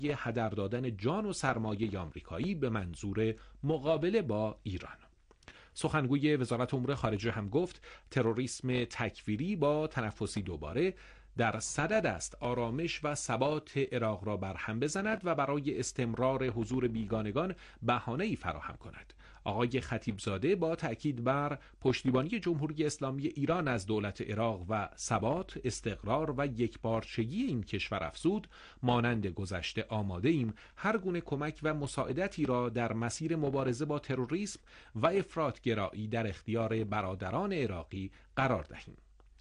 هدر دادن جان و سرمایه آمریکایی به منظور مقابله با ایران. سخنگوی وزارت امور خارجه هم گفت تروریسم تکفیری با تنفسی دوباره در صدد است آرامش و ثبات عراق را برهم بزند و برای استمرار حضور بیگانگان بهانه‌ای فراهم کند. آقای خطیبزاده با تأکید بر پشتیبانی جمهوری اسلامی ایران از دولت عراق و ثبات، استقرار و یکپارچگی این کشور افزود مانند گذشته آماده ایم هر گونه کمک و مساعدتی را در مسیر مبارزه با تروریسم و افراطگرایی در اختیار برادران عراقی قرار دهیم.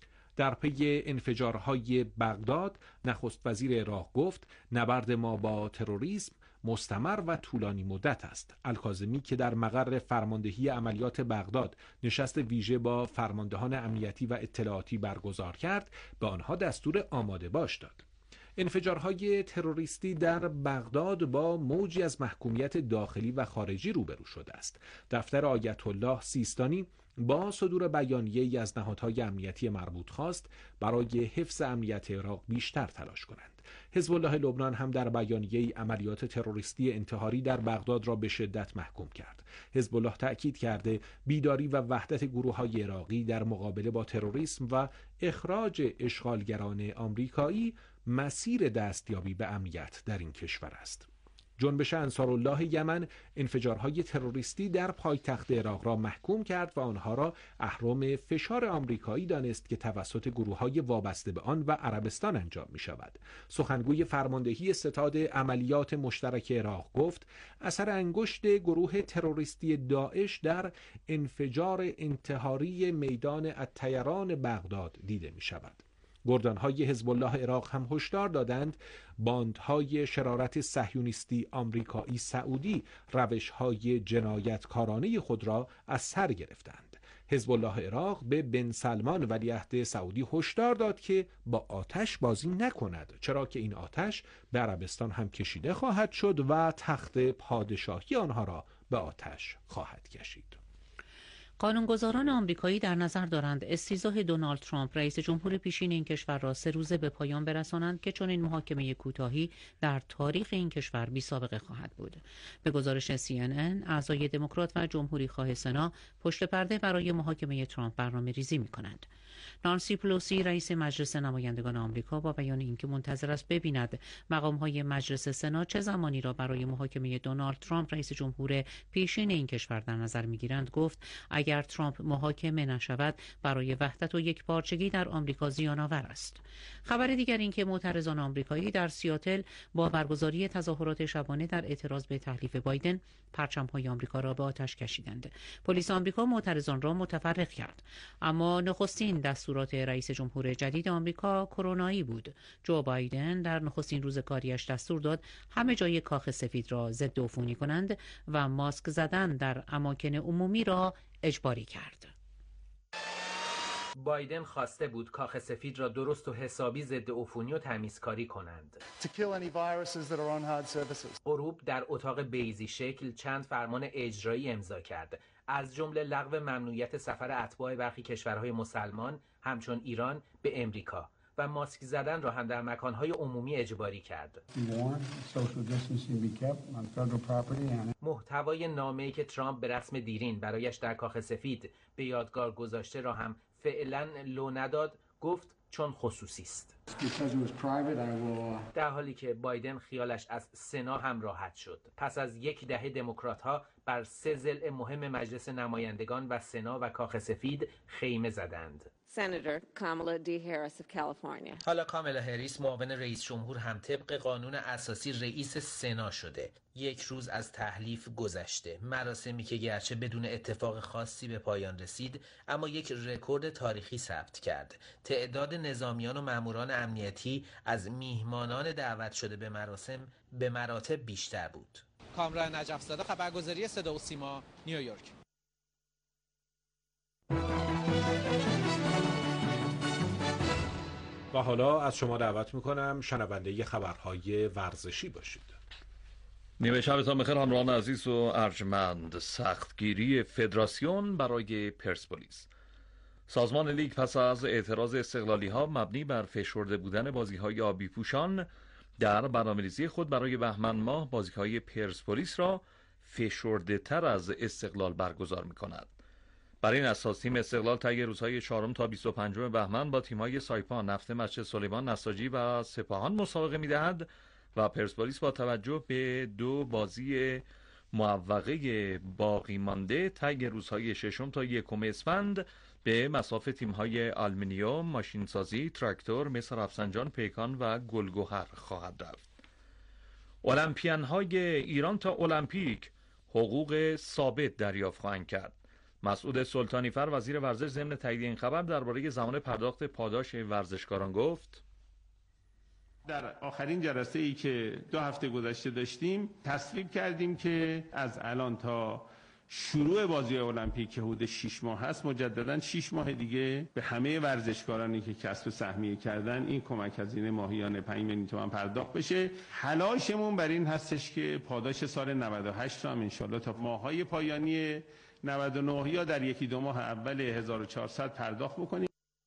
در پی انفجارهای بغداد نخست وزیر عراق گفت نبرد ما با تروریسم مستمر و طولانی مدت است. الکاظمی که در مقر فرماندهی عملیات بغداد نشست ویژه با فرماندهان امنیتی و اطلاعاتی برگزار کرد به آنها دستور آماده باش داد. انفجارهای تروریستی در بغداد با موجی از محکومیت داخلی و خارجی روبرو شده است. دفتر آیت الله سیستانی با صدور بیانیه‌ای از نهادهای امنیتی مربوط خواست برای حفظ امنیت عراق بیشتر تلاش کنند. حزب الله لبنان هم در بیانیه‌ای عملیات تروریستی انتحاری در بغداد را به شدت محکوم کرد. حزب الله تأکید کرده بیداری و وحدت گروه‌های عراقی در مقابله با تروریسم و اخراج اشغالگران آمریکایی مسیر دستیابی به امنیت در این کشور است. جنبش انصارالله یمن انفجارهای تروریستی در پایتخت عراق را محکوم کرد و آنها را اهرم فشار آمریکایی دانست که توسط گروه‌های وابسته به آن و عربستان انجام می‌شود. سخنگوی فرماندهی ستاد عملیات مشترک عراق گفت اثر انگشت گروه تروریستی داعش در انفجار انتحاری میدان الطیران بغداد دیده می‌شود. گردانهای حزب الله عراق هم هشدار دادند باندهای شرارت صهیونیستی آمریکایی سعودی روش‌های جنایتکارانه خود را از سر گرفتند. حزب الله عراق به بن سلمان ولیعهد سعودی هشدار داد که با آتش بازی نکند، چرا که این آتش به عربستان هم کشیده خواهد شد و تخت پادشاهی آنها را به آتش خواهد کشید. قانونگذاران آمریکایی در نظر دارند استیضاح دونالد ترامپ رئیس جمهور پیشین این کشور را 3 روزه به پایان برسانند که چنین محاکمه کوتاهی در تاریخ این کشور بی سابقه خواهد بود. به گزارش CNN اعضای دموکرات و جمهوری خواه سنا پشت پرده برای محاکمه ترامپ برنامه‌ریزی می‌کنند. نانسی پلوسی رئیس مجلس نمایندگان آمریکا با بیان اینکه منتظر است ببیند مقام‌های مجلس سنا چه زمانی را برای محاکمه دونالد ترامپ رئیس جمهور پیشین این کشور در نظر می‌گیرند گفت اگر ترامپ محاکمه نشود برای وحدت و یکپارچگی در آمریکا زیان‌آور است. خبر دیگر این که معترضان آمریکایی در سیاتل با برگزاری تظاهرات شبانه در اعتراض به تحلیف بایدن پرچم‌های آمریکا را به آتش کشیدند. پلیس آمریکا معترضان را متفرق کرد، اما نخستین دستورات رئیس جمهور جدید آمریکا کرونایی بود. جو بایدن در نخستین روز کاریش دستور داد همه جای کاخ سفید را ضد عفونی کنند و ماسک زدن در اماکن عمومی را اجباری کرد. بایدن خواسته بود کاخ سفید را درست و حسابی ضد عفونی و تمیزکاری کنند. غروب در اتاق بیضی شکل چند فرمان اجرایی امضا کرد، از جمله لغو ممنوعیت سفر اتباع برخی کشورهای مسلمان همچون ایران به امریکا و ماسک زدن را هم در مکانهای عمومی اجباری کرد. محتوای نامه‌ای که ترامپ به رسم دیرین برایش در کاخ سفید به یادگار گذاشته را هم فعلا لو نداد، گفت چون خصوصی است. در حالی که بایدن خیالش از سنا هم راحت شد. پس از 10 دهه دموکرات‌ها بر 3 ضلع مهم مجلس نمایندگان و سنا و کاخ سفید خیمه زدند. حالا کامالا هریس معاون رئیس جمهور هم طبق قانون اساسی رئیس سنا شده. 1 روز از تحلیف گذشته، مراسمی که گرچه بدون اتفاق خاصی به پایان رسید اما یک رکورد تاریخی ثبت کرد. تعداد نظامیان و ماموران امنیتی از میهمانان دعوت شده به مراسم به مراتب بیشتر بود. کامران نجف‌زاده، خبرگزاری صدا و سیما، نیویورک. و حالا از شما دعوت میکنم شنونده خبرهای ورزشی باشید. نیمه شبتان بخیر همراهان عزیز و ارجمند. سختگیری فدراسیون برای پرسپولیس. سازمان لیگ پس از اعتراض استقلالی‌ها مبنی بر فشرده بودن بازی‌های آبی پوشان در برنامه‌ریزی خود برای بهمن ماه بازی‌های پرسپولیس را فشرده‌تر از استقلال برگزار می‌کند. برای این اساس تیم استقلال طی روزهای 4 تا 25 بهمن با تیم‌های سایپا، نفت مسجد سلیمان، نساجی و سپاهان مسابقه می‌دهد و پرسپولیس با توجه به 2 بازی معوقه باقی مانده طی روزهای 6 تا 1 اسفند به مصاف تیم‌های آلومینیوم، ماشینسازی، تراکتور، مس رفسنجان، پیکان و گلگهر خواهد رفت. المپیان‌های ایران تا المپیک حقوق ثابت دریافت خواهند کرد. مسعود سلطانیفر وزیر ورزش ضمن تایید این خبر درباره زمان پرداخت پاداش ورزشکاران گفت: در آخرین جلسه‌ای که 2 هفته گذشته داشتیم تصویب کردیم که از الان تا شروع بازی المپیک که حدود 6 ماه هست مجددا 6 ماه دیگه به همه ورزشکارانی که کسب سهمیه کردن این کمک هزینه ماهیانه 5 میلیون تومان پرداخت بشه. تلاشمون بر این هستش که پاداش سال 98 رو هم انشالله تا ماه‌های پایانی 99 یا در 1-2 ماه اول 1400 پرداخت بکنیم.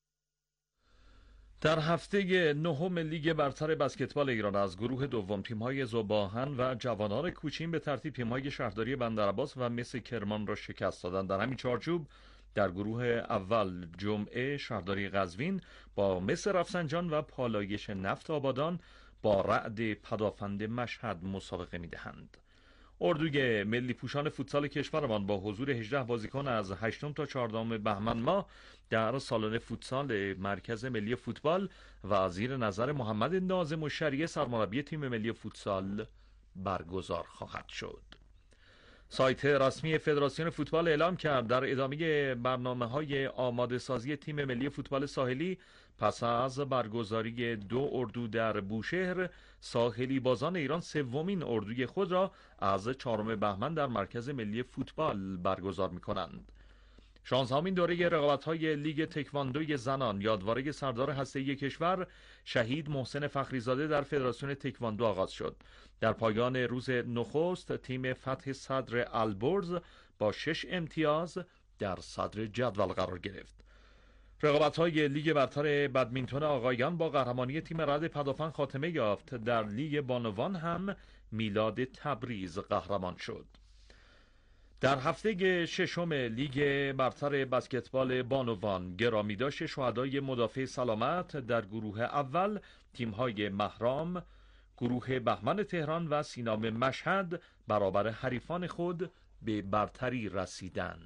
در هفته 9 لیگ برتر بسکتبال ایران از گروه دوم تیم‌های ذوب‌آهن و جوانان کوچین به ترتیب تیم‌های شهرداری بندرعباس و مس کرمان را شکست دادند. در همین چارچوب در گروه اول جمعه شهرداری قزوین با مس رفسنجان و پالایش نفت آبادان با رعد پدافند مشهد مسابقه می‌دهند. اردوی ملی پوشان فوتسال کشورمان با حضور 18 بازیکن از 8 تا 14 بهمن ماه در سالن فوتسال مرکز ملی فوتبال و زیر نظر محمد ناظم الشریعه سرمربی تیم ملی فوتسال برگزار خواهد شد. سایت رسمی فدراسیون فوتبال اعلام کرد در ادامه برنامه‌های آماده سازی تیم ملی فوتبال ساحلی پس از برگزاری 2 اردو در بوشهر، ساحلی بازان ایران 3مین اردوی خود را از 4 بهمن در مرکز ملی فوتبال برگزار می‌کنند. 16مین دوره رقابت‌های لیگ تکواندوی زنان یادواره سردار هسته‌ای کشور شهید محسن فخریزاده در فدراسیون تکواندو آغاز شد. در پایان روز نخست تیم فتح صدر البرز با 6 امتیاز در صدر جدول قرار گرفت. رقابت‌های لیگ برتر بدمینتون آقایان با قهرمانی تیم رعد پدافند خاتمه یافت. در لیگ بانوان هم میلاد تبریز قهرمان شد. در هفته 6 لیگ برتر بسکتبال بانوان گرامیداشت شهدای مدافع سلامت در گروه اول تیم‌های مهرام، گروه بهمن تهران و سینام مشهد برابر حریفان خود به برتری رسیدند.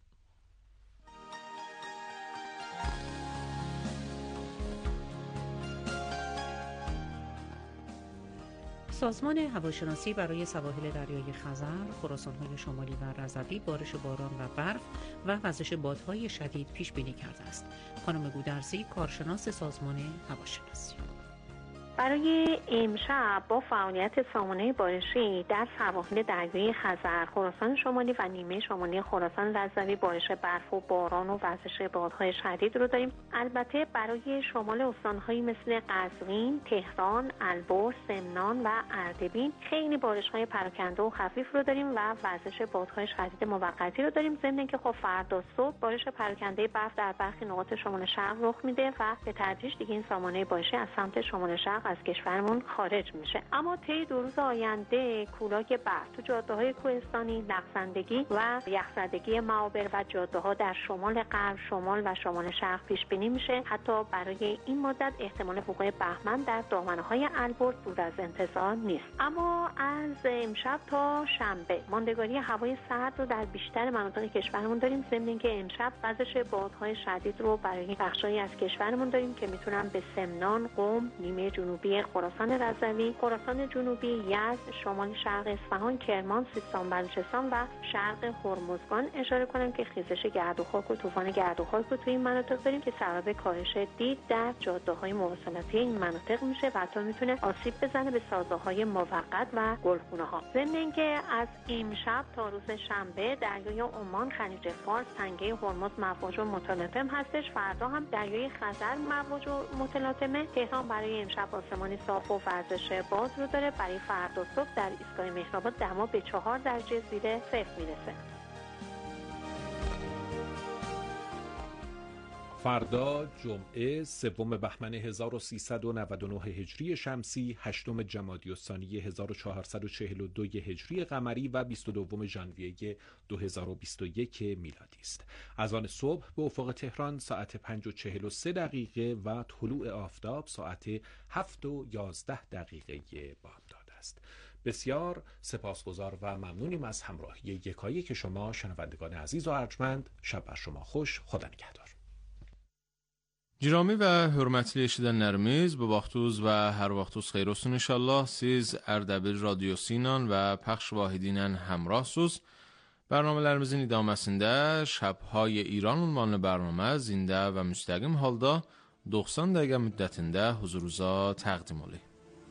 سازمان هواشناسی برای سواحل دریای خزر، خراسان‌های شمالی و رضوی بارش باران و برف و وزش بادهای شدید پیش بینی کرده است. خانم گودرزی، کارشناس سازمان هواشناسی: برای امشب با فعالیت سامانه بارشی در سواحل دریای خزر، خراسان شمالی و نیمه شمالی خراسان رضوی بارش برف و باران و وزش بادهای شدید رو داریم. البته برای شمال استان‌هایی مثل قزوین، تهران، البرز، سمنان و اردبیل خیلی بارش‌های پراکنده و خفیف رو داریم و وزش بادهای شدید موقتی رو داریم. ضمن اینکه خب فردا صبح بارش پراکنده برف در برخی نقاط شمال شرق رخ میده و به تدریج دیگه این سامانه بارشی از سمت شمال شرق از کشورمون خارج میشه. اما طی 2 روز آینده کولاک برف تو جاده‌های کوهستانی، لغزندگی و یخزدگی معابر و جاده‌ها در شمال غرب، شمال و شمال شرق پیش بینی میشه. حتی برای این مدت احتمال وقوع بهمن در دامنه‌های البرز دور از انتظار نیست. اما از امشب تا شنبه ماندگاری هوای سرد رو در بیشتر مناطق کشورمون داریم. ضمن اینکه امشب وزش بادهای شدید رو برای بخشایی از کشورمون داریم که میتونن به سمنان، قم، نیمه جنوبی خراسان رضوی، خراسان جنوبی، یزد، شمال شرق اصفهان، کرمان، سیستان بلوچستان و شرق هرمزگان اشاره کنم که خیزش گرد و خاک و طوفان گرد و خاک رو توی این مناطق داریم که سبب کاهش دید در جاده‌های مواصلاتی این مناطق میشه و حتی میتونه آسیب بزنه به سازه‌های موقت و گلخونه‌ها. ضمن اینکه از امشب تا روز شنبه دریای عمان، خلیج فارس، تنگه هرمز مواج متلاطم هستش. فردا هم دریای خزر مواج متلاطمه. تهران برای امشب آسمان صاف و وزش باد رو داره. برای فردا صبح در ایستگاه مهرآباد دما به 4 درجه زیر صفر میرسه. فردا جمعه 3 بهمن 1399 هجری شمسی، 8 جمادی الثانی 1442 هجری قمری و 22 ژانویه 2021 میلادی است. از آن صبح به افق تهران ساعت 5:43 و طلوع آفتاب ساعت 7:11 بامداد است. بسیار سپاسگزار و ممنونیم از همراهی یکایی که شما شنوندگان عزیز و ارجمند. شب بر شما خوش. خدا نگهدار. Jirami və hörmətli eşidənlərimiz, bu vaxtınız və hər vaxtınız xeyir olsun inşallah. Siz Ərdəbil radiosu ilə və Pəxş Vahidi ilə həmrahsınız. Bərnamələrimizin idaməsində Şəbhay İran ünvanlı bərnamə zində və müstəqim halda 90 dəqiqə müddətində huzurunuza təqdim olunur.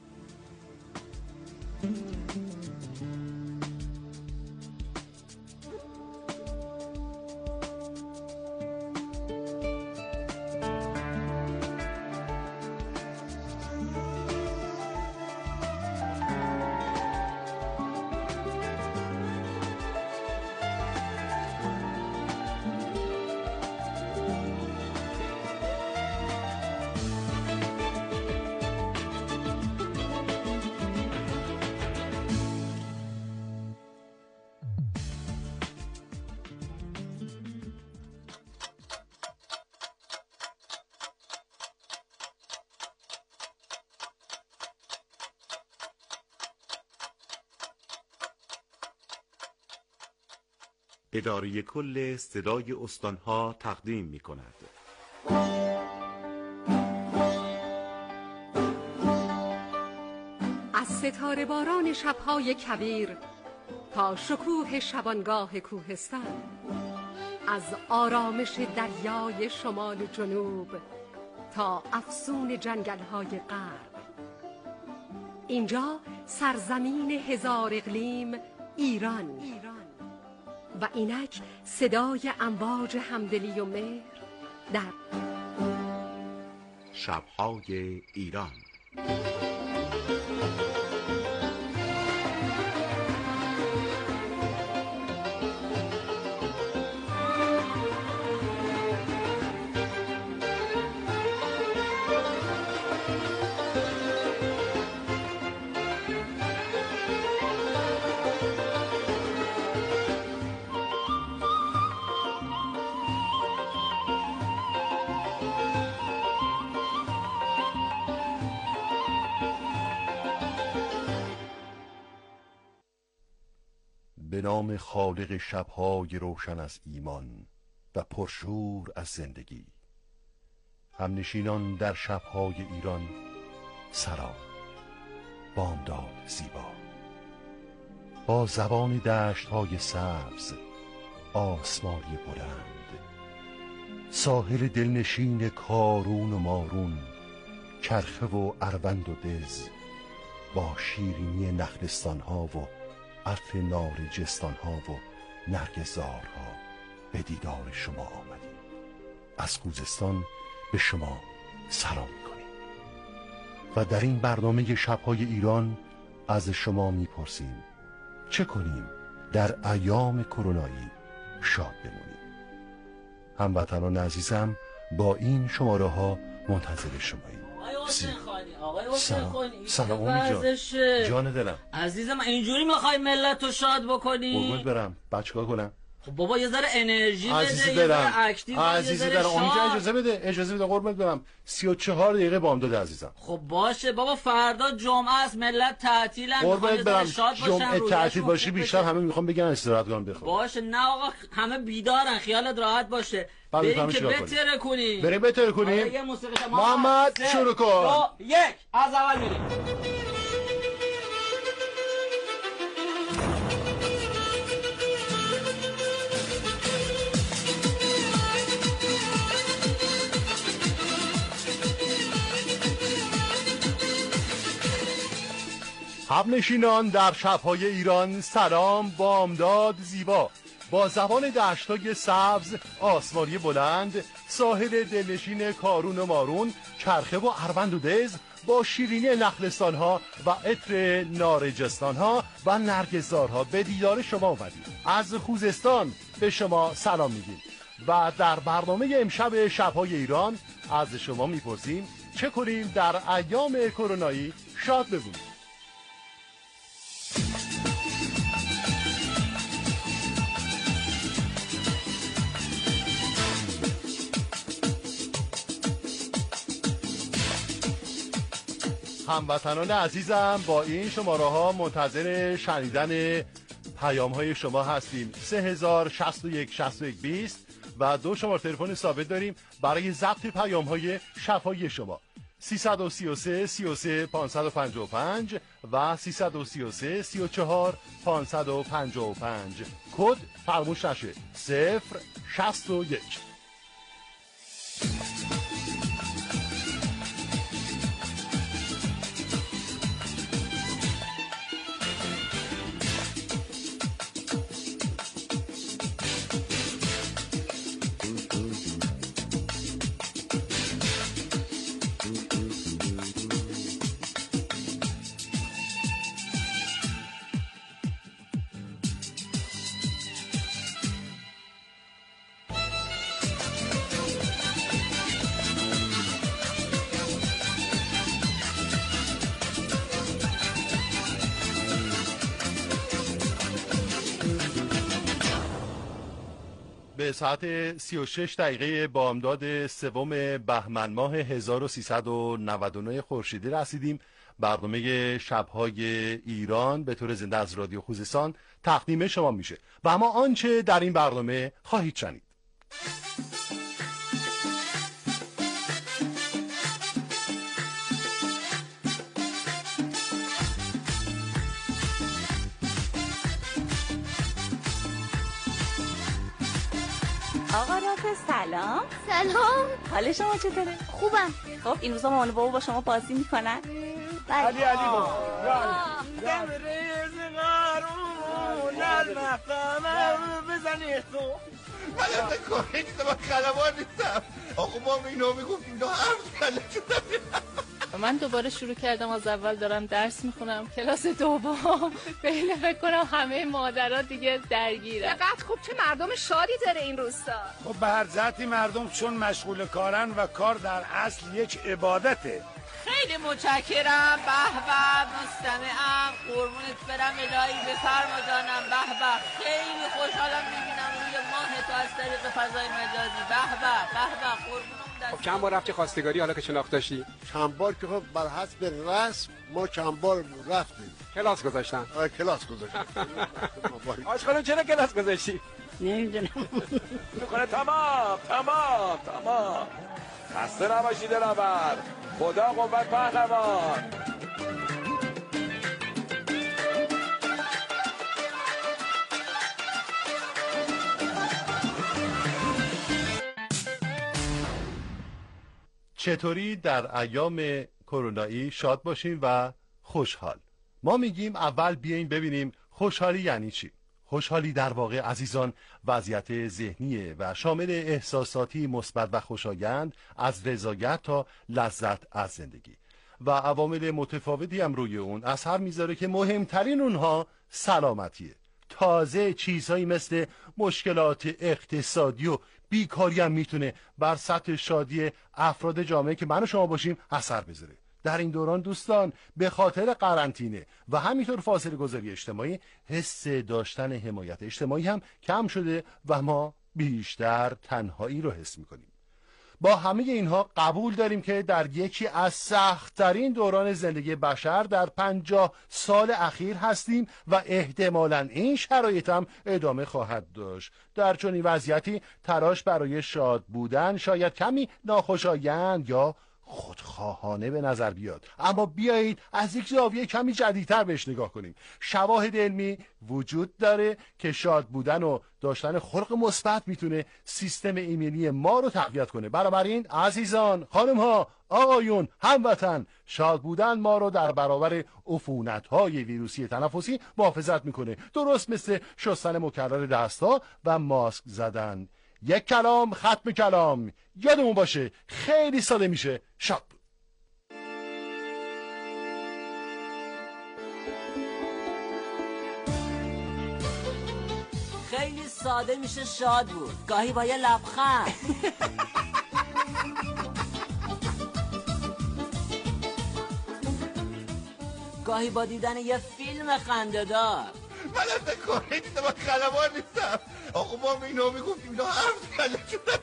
اداره کل صدای استانها تقدیم می کند. از ستاره باران شبهای کویر تا شکوه شبانگاه کوهستان، از آرامش دریای شمال و جنوب تا افسون جنگل‌های غرب، اینجا سرزمین هزار اقلیم ایران و اینک صدای امواج همدلی و مهر در شب‌های ایران. به نام خالق شب‌های روشن از ایمان و پرشور از زندگی. همنشینان در شب‌های ایران سلام. بامداد زیبا با زبان دشت‌های سبز، آسمانی بلند، ساحل دلنشین کارون و مارون، چرخه و اروند و دز، با شیرینی نخلستان‌ها و عطر نارنجستان‌ها و نرگس‌زارها به دیدار شما آمدیم. از خوزستان به شما سلام می‌کنیم و در این برنامه شب‌های ایران از شما می‌پرسیم چه کنیم در ایام کرونایی شاد بمونیم. هموطنان عزیزم، با این شماره‌ها منتظر شماییم. سلام امی جان دلم عزیزم، اینجوری میخوای ملت رو شاد بکنی؟ قربونت برم. چیکار کنم؟ خب بابا یه ذره انرژی بده، عزیزی یه ذره دلم، اکتیو، عزیزی دلم، اونجا اجازه بده قربونت برم. 34 دقیقه بامداد عزیزم. خب باشه بابا، فردا جمعه است، ملت تعطیلن، قربونت برم. جمعه تعطیل باشه بیشتر همه میخوام بگن استراحت کنم بخوام. باشه نه آقا، همه بیدارن، خیالت راحت باشه. بریم که بتره کنیم. بریم بتره کنیم. یه موسیقی محمد شروع کن. 2 1 از اول میریم. همنشینان در شب‌های ایران سلام. بامداد زیبا با زبان دشتای سبز، آسمانی بلند، ساحل دلنشین کارون و مارون، چرخه و اروند و دز، با شیرینی نخلستان‌ها و عطر نارنجستان‌ها و نرگس‌زارها به دیدار شما اومدیم. از خوزستان به شما سلام میگیم. و در برنامه امشب شب‌های ایران از شما میپرسیم چه کنیم در ایام کرونایی شاد ببینیم. هموطنان عزیزم، با این شماره ها منتظر شنیدن پیام های شما هستیم. 3061 61 20 و 2 شماره تلفن ثابت داریم برای ضبط پیام های شفاهی شما: 333 33 555 و 333 34 555. کد فراموش نشه 061. به ساعت 36 دقیقه بامداد سوم بهمن ماه 1399 خورشیدی رسیدیم. برنامه شب‌های ایران به طور زنده از رادیو خوزستان تقدیم شما میشه و اما آنچه در این برنامه خواهید شنید: آقا رافع سلام. سلام. حال شما چطوره؟ خوبم. خب این روزا مامان و بابا با شما بازی میکنن؟ علی دمریز قارون از مقامم بزنی تو. من از کاری نیستم، من خلبان نیستم. آقا ما اینو میگفتیم اینا حرف کله شدم. من دوباره شروع کردم از اول دارم درس میخونم کلاس دوم. بله فکر کنم همه مادرها دیگه درگیرن. چقدر خوب، چه مردم شادی داره این روستا. خب به هر جهتی مردم چون مشغول کارن و کار در اصل یک عبادته. خیلی متشکرم. به به مستمعم، قربونت برم الهی، بفرما جانم. به به خیلی خوشحالم میبینم روی ماه تو از طریق فضای مجازی. به به به به قربونم. خب چند بار رفتی خواستگاری حالا که شناخت داشتی؟ چند بار که خب بر حسب رسم ما چند بار رفتیم. کلاس گذاشتن؟ کلاس گذاشتن. آج خانم چرا کلاس گذاشتی؟ نمیدونم. میکنه تمام. خسته نباشی دلاور. خدا قوت پهلوان. چطوری در ایام کرونایی شاد باشیم و خوشحال؟ ما میگیم اول بیاین ببینیم خوشحالی یعنی چی. خوشحالی در واقع عزیزان وضعیت ذهنیه و شامل احساساتی مثبت و خوشایند از رضایت تا لذت از زندگی و عوامل متفاوتی هم روی اون اثر میذاره که مهمترین اونها سلامتیه. تازه چیزهایی مثل مشکلات اقتصادی و بیکاری هم میتونه بر سطح شادی افراد جامعه که من و شما باشیم اثر بذاره. در این دوران دوستان به خاطر قرنطینه و همینطور فاصله گذاری اجتماعی حس داشتن حمایت اجتماعی هم کم شده و ما بیشتر تنهایی رو حس میکنیم. با همه اینها قبول داریم که در یکی از سخت‌ترین دوران زندگی بشر در 50 سال اخیر هستیم و احتمالاً این شرایط هم ادامه خواهد داشت. در چنین وضعیتی تلاش برای شاد بودن شاید کمی ناخوشایند یا خودخواهانه به نظر بیاد، اما بیایید از یک زاویه کمی جدیدتر بهش نگاه کنیم. شواهد علمی وجود داره که شاد بودن و داشتن خلق مثبت میتونه سیستم ایمنی ما رو تقویت کنه. بنابراین عزیزان، خانم ها، آقایون، هموطن، شاد بودن ما رو در برابر عفونت‌های ویروسی تنفسی محافظت میکنه، درست مثل شستن مکرر دست‌ها و ماسک زدن. یک کلام ختم کلام. یادمون باشه خیلی ساده میشه شاد بود. خیلی ساده میشه شاد بود، گاهی با یه لبخند. گاهی با دیدن یه فیلم خنده‌دار. من اصلا کاری نیستم، من خلبان نیستم. آقا ما اینو میگفتیم اینا حرف زدن.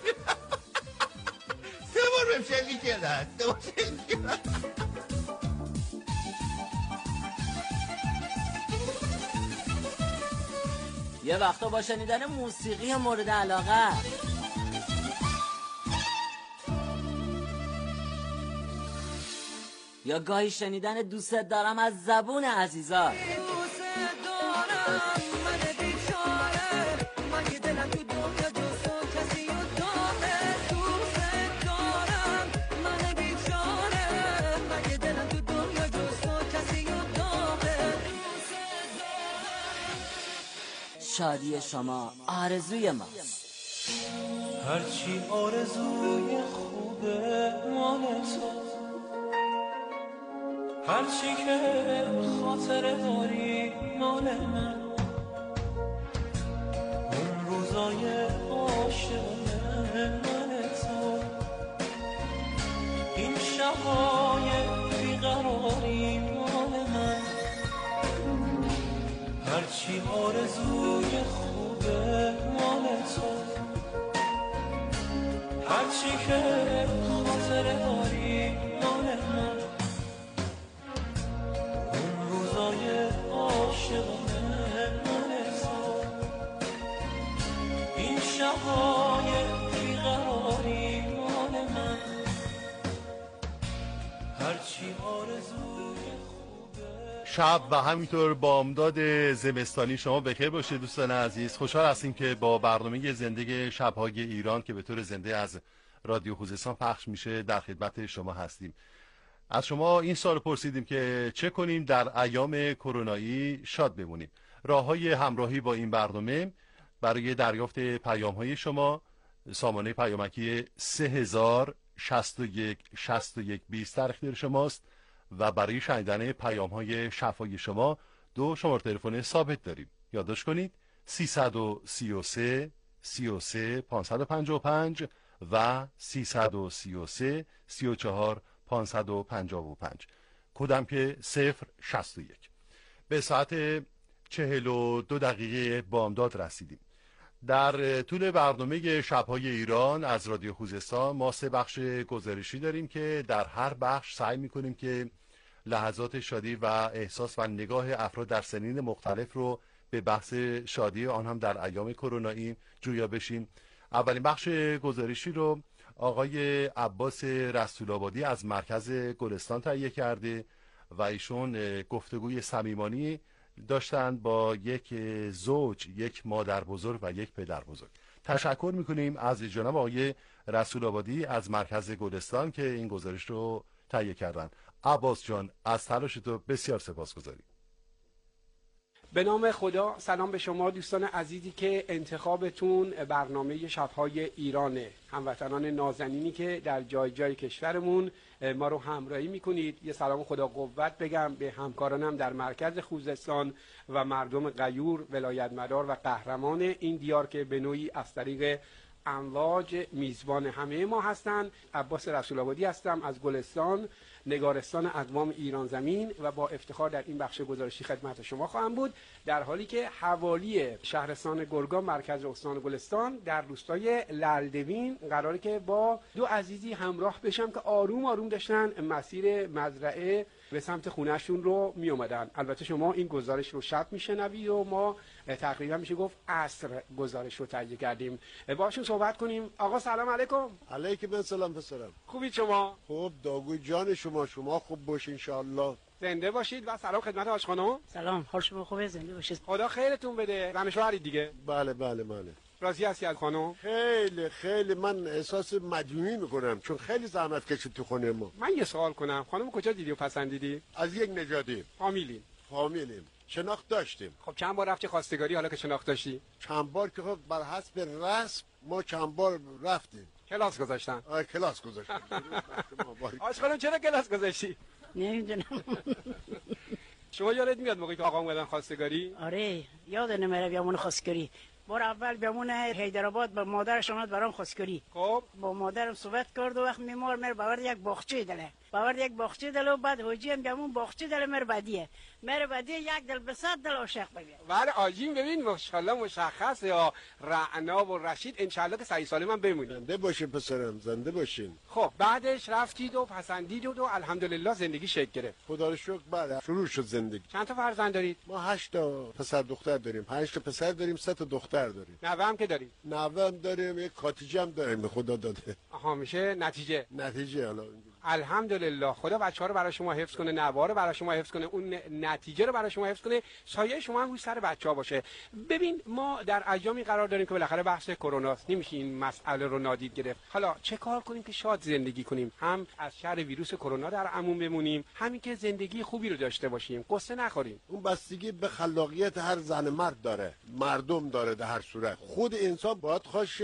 3 بار بهم شلیک کردن. یه وقتا با شنیدن موسیقی مورد علاقه، یا گاهی شنیدن دوست دارم از زبون عزیزا. شادی شما آرزوی ماست. هرچی آرزوی خوبه مال تو، هرچی که خاطره داری مال من. اون روزای عاشقانه مال تو، این شبای بیقراری مال من. هرچی آرزوی خوبه مال تو، هرچی که خاطره داری مال من. اون روزای عاشقانه مال تو، این شبای بیقراری مال من. هرچی آرزوی شب و همینطور بامداد زمستانی شما بخیر باشه دوستان عزیز. خوشحال هستیم که با برنامه زنده شب‌های ایران که به طور زنده از رادیو خوزستان پخش میشه در خدمت شما هستیم. از شما این سوال پرسیدیم که چه کنیم در ایام کرونایی شاد بمونیم. راه‌های همراهی با این برنامه برای دریافت پیام‌های شما سامانه پیامکی 3061 61 20 در اختیار شماست و برای شنیدن پیام‌های شفاهی شما 2 شماره تلفن ثابت داریم. یادداشت کنید 333 33 555 و 333 34 555. کدام که 061. به ساعت 42 دقیقه بامداد رسیدیم. در طول برنامه شب‌های ایران از رادیو خوزستان ما 3 بخش گزارشی داریم که در هر بخش سعی می‌کنیم که لحظات شادی و احساس و نگاه افراد در سنین مختلف رو به بحث شادی آن هم در ایام کرونایی جویا بشیم. اولین بخش گزارشی رو آقای عباس رسول‌آبادی از مرکز گلستان تهیه کرده و ایشون گفتگوی صمیمانه داشتن با یک زوج، یک مادر بزرگ و یک پدر بزرگ. تشکر میکنیم از جناب آقای رسول‌آبادی از مرکز گلستان که این گزارش رو تهیه کردن. عباس جان از تلاش تو بسیار سپاسگزاریم. به نام خدا، سلام به شما دوستان عزیزی که انتخابتون برنامه شب‌های ایرانه، هموطنان نازنینی که در جای جای کشورمون ما رو همراهی میکنید. یه سلام خدا قوت بگم به همکارانم در مرکز خوزستان و مردم غیور، ولایت مدار و قهرمان این دیار که به نوعی از طریق امواج میزبان همه ما هستند. عباس رسول‌آبادی هستم از گلستان، نگارستان اقوام ایران زمین و با افتخار در این بخش گزارشی خدمت شما خواهم بود، در حالی که حوالی شهرستان گرگان مرکز استان گلستان در روستای لعلدوین قراره که با 2 عزیزی همراه بشم که آروم آروم داشتن مسیر مزرعه به سمت خونهشون رو می اومدن. البته شما این گزارش رو شب میشنوید و ما تقریبا میشه گفت عصر گزارش رو تهیه کردیم. باشون صحبت کنیم. آقا سلام علیکم. علیکم السلام پسرم. خوبید شما؟ خوب داغوی جان شما خوب باش ان شاء الله. زنده باشید و سلام خدمت حاج خانم. سلام، حال شما خوبه؟ زنده باشید. خدا خیرتون بده. زن شوهرید دیگه؟ بله بله بله. راضی هستی از خانم؟ خیلی خیلی من احساس مجموعی میکنم چون خیلی زحمت کشید تو خونه ما. من یه سوال کنم، خانم کجا دیدی و پسندیدی؟ از یک نژادی. فامیلیم. شناخت داشتیم. خب چند بار رفتی خواستگاری حالا که شناخت داشتی؟ چند بار که خب بر حسب رسم ما چند بار رفتیم. کلاس گذاشتن؟ کلاس گذاشتن. آج خانم چرا کلاس گذاشتی؟ نمیدونم. شما یادت میاد موقعی که آقا اومدن خواستگاری؟ آره یاد نمیره بیامون خواستگاری. بار اول بمون حیدرآباد با مادرش اومد برام خواستگاری. خب با مادرم صحبت کرد و وقت میمار مر باور یک باغچه دله. باور یک باغچه دله و بعد حاجی هم بمون باغچه دله مر بدیه. مر بدیه یک دل به 100 دل عاشق بگه. ولی آجیم ببین ماشاءالله مشخص یا رعنا و رشید ان شاء الله که سعی سالم بمونید. زنده باشین پسرم، زنده باشین. خب بعدش رفتید و پسندید و الحمدلله زندگی شکل گرفت. خدا رو شکر بعد شروع شد زندگی. چند تا فرزند دارید؟ ما 8 تا پسر دختر داریم. 5 تا پسر داریم، 3 تا دختر داریم. نوه هم که دارید؟ نوه هم داریم، یک کاتیجه هم داریم به خدا داده. آها میشه نتیجه حالا الحمدلله خدا بچه‌ها رو برای شما حفظ کنه، نوار رو برای شما حفظ کنه، اون نتیجه رو برای شما حفظ کنه، سایه شما هم روی سر بچه‌ها باشه. ببین ما در ایامی قرار داریم که بالاخره بحث کرونا است، نمیشه این مسئله رو نادید گرفت. حالا چه کار کنیم که شاد زندگی کنیم، هم از شر ویروس کرونا در امان بمونیم، همین که زندگی خوبی رو داشته باشیم، قصه نخوریم. اون بستگی به خلاقیت هر زن مرد داره، مردم داره. در هر صورت خود انسان باید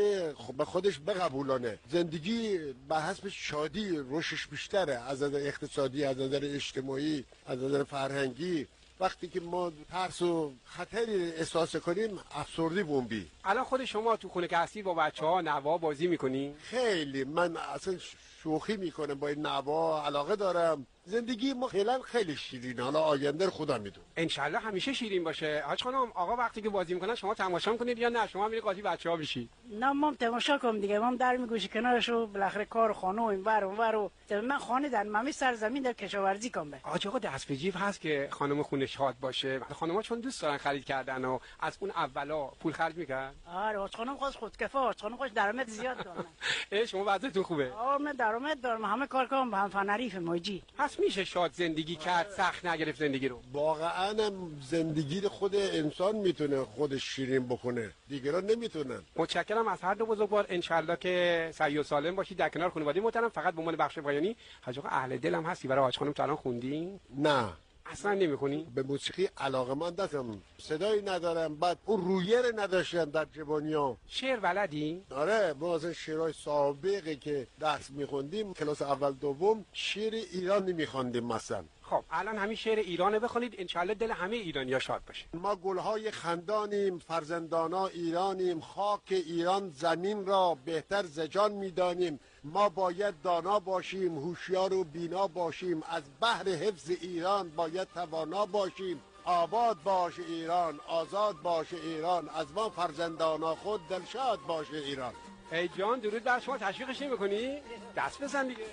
به خودش بقبولانه. زندگی بر حسب شادی روشش بیشتره، از نظر اقتصادی، از نظر اجتماعی، از نظر فرهنگی. وقتی که ما ترس و خطری احساس کنیم افسردی بومبی. الان خود شما تو خونه که هستی با بچه‌ها نوا بازی می‌کنی؟ خیلی من اصلا شوخی میکنم با این نوا، علاقه دارم. زندگی ما خیلی شیرینه، حالا آینده رو خدا میدونه. انشالله همیشه شیرین باشه. حاج خانم آقا وقتی که بازی میکنن شما تماشا میکنید یا نه شما میرید قاطی بچه‌ها بشی؟ نه ما تماشا کنم دیگه، ما در میگوشه کنارشو بالاخره کار خانه و اینور اونور. من خانه در ممی سرزمین در کشاورزی کنم. آج آقا دست به جیب هست که خانم خونه شاد باشه. خانم‌ها چون دوست دارن خرید کردن و از اون اولا پول خرج میکنن. آره حاج خانم خودکفا، حاج خانم خوش درآمد زیاد دارن. شما وضعیتون خوبه؟ من درآمد دارم، همه کار کنم، هم فنریف موجی. پس میشه شاد زندگی کرد، سخت نگرفت زندگی رو. واقعا زندگی خود انسان میتونه خودش شیرین بکنه، دیگران نمیتونن. متشکرم از هر دو بزرگوار. انشالله که صحیح و سالم باشید در کنار خانواده محترم. فقط به عنوان بخش پایانی حاج آقا اهل دلم هستی برای حاج خانم؟ تا الان خوندین؟ نه اصلا نمیخونی؟ به موسیقی علاقه‌مند هستم، صدایی ندارم، بعد اون رویه رو نداشتم در جوانیام. شعر بلدی؟ آره ما از شعرهای سابقی که درس میخوندیم کلاس اول دوم شعر ایرانی میخوندیم مثلا. خب الان همین شعر ایرانه بخونید انشالله دل همه ایرانی‌ها شاد باشه. ما گلهای خندانیم، فرزندانا ایرانیم، خاک ایران زمین را بهتر ز جان میدانیم. ما باید دانا باشیم، هوشیار و بینا باشیم، از بحر حفظ ایران باید توانا باشیم. آباد باش ایران، آزاد باش ایران، از ما فرزندانا خود دلشاد باش ایران. ای جان درود بر شما، تشویقش نمی‌کنی؟ دست بزن دیگه.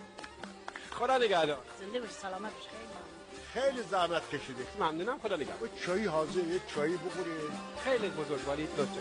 خدا نگهدار. زنده باشی، سلامت باشی. خیلی زحمت کشیدی. ممنونم، خدا نگهدار. چای حاضر، یک چایی بخورید. خیلی بزرگواری لطفا.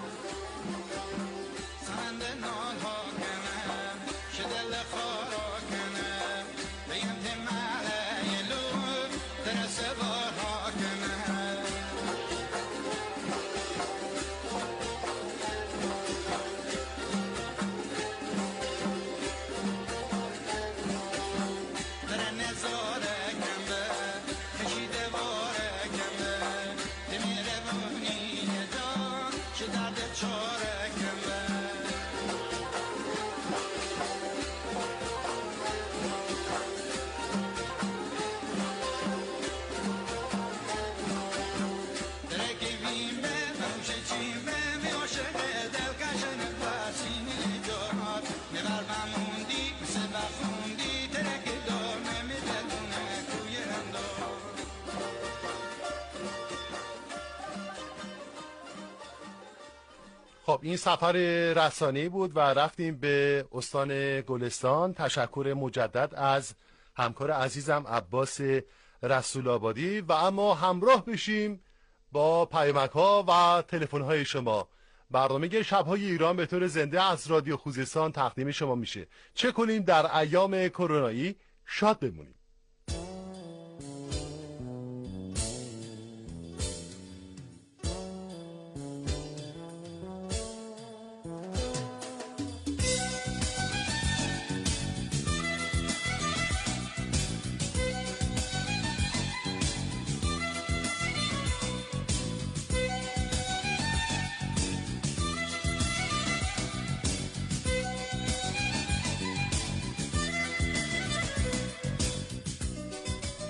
خب این سفر رسانه‌ای بود و رفتیم به استان گلستان. تشکر مجدد از همکار عزیزم عباس رسول آبادی و اما همراه بشیم با پیامک‌ها و تلفن‌های شما. برنامه شب‌های ایران به طور زنده از رادیو خوزستان تقدیم شما میشه. چه کنیم در ایام کرونایی شاد بمونیم.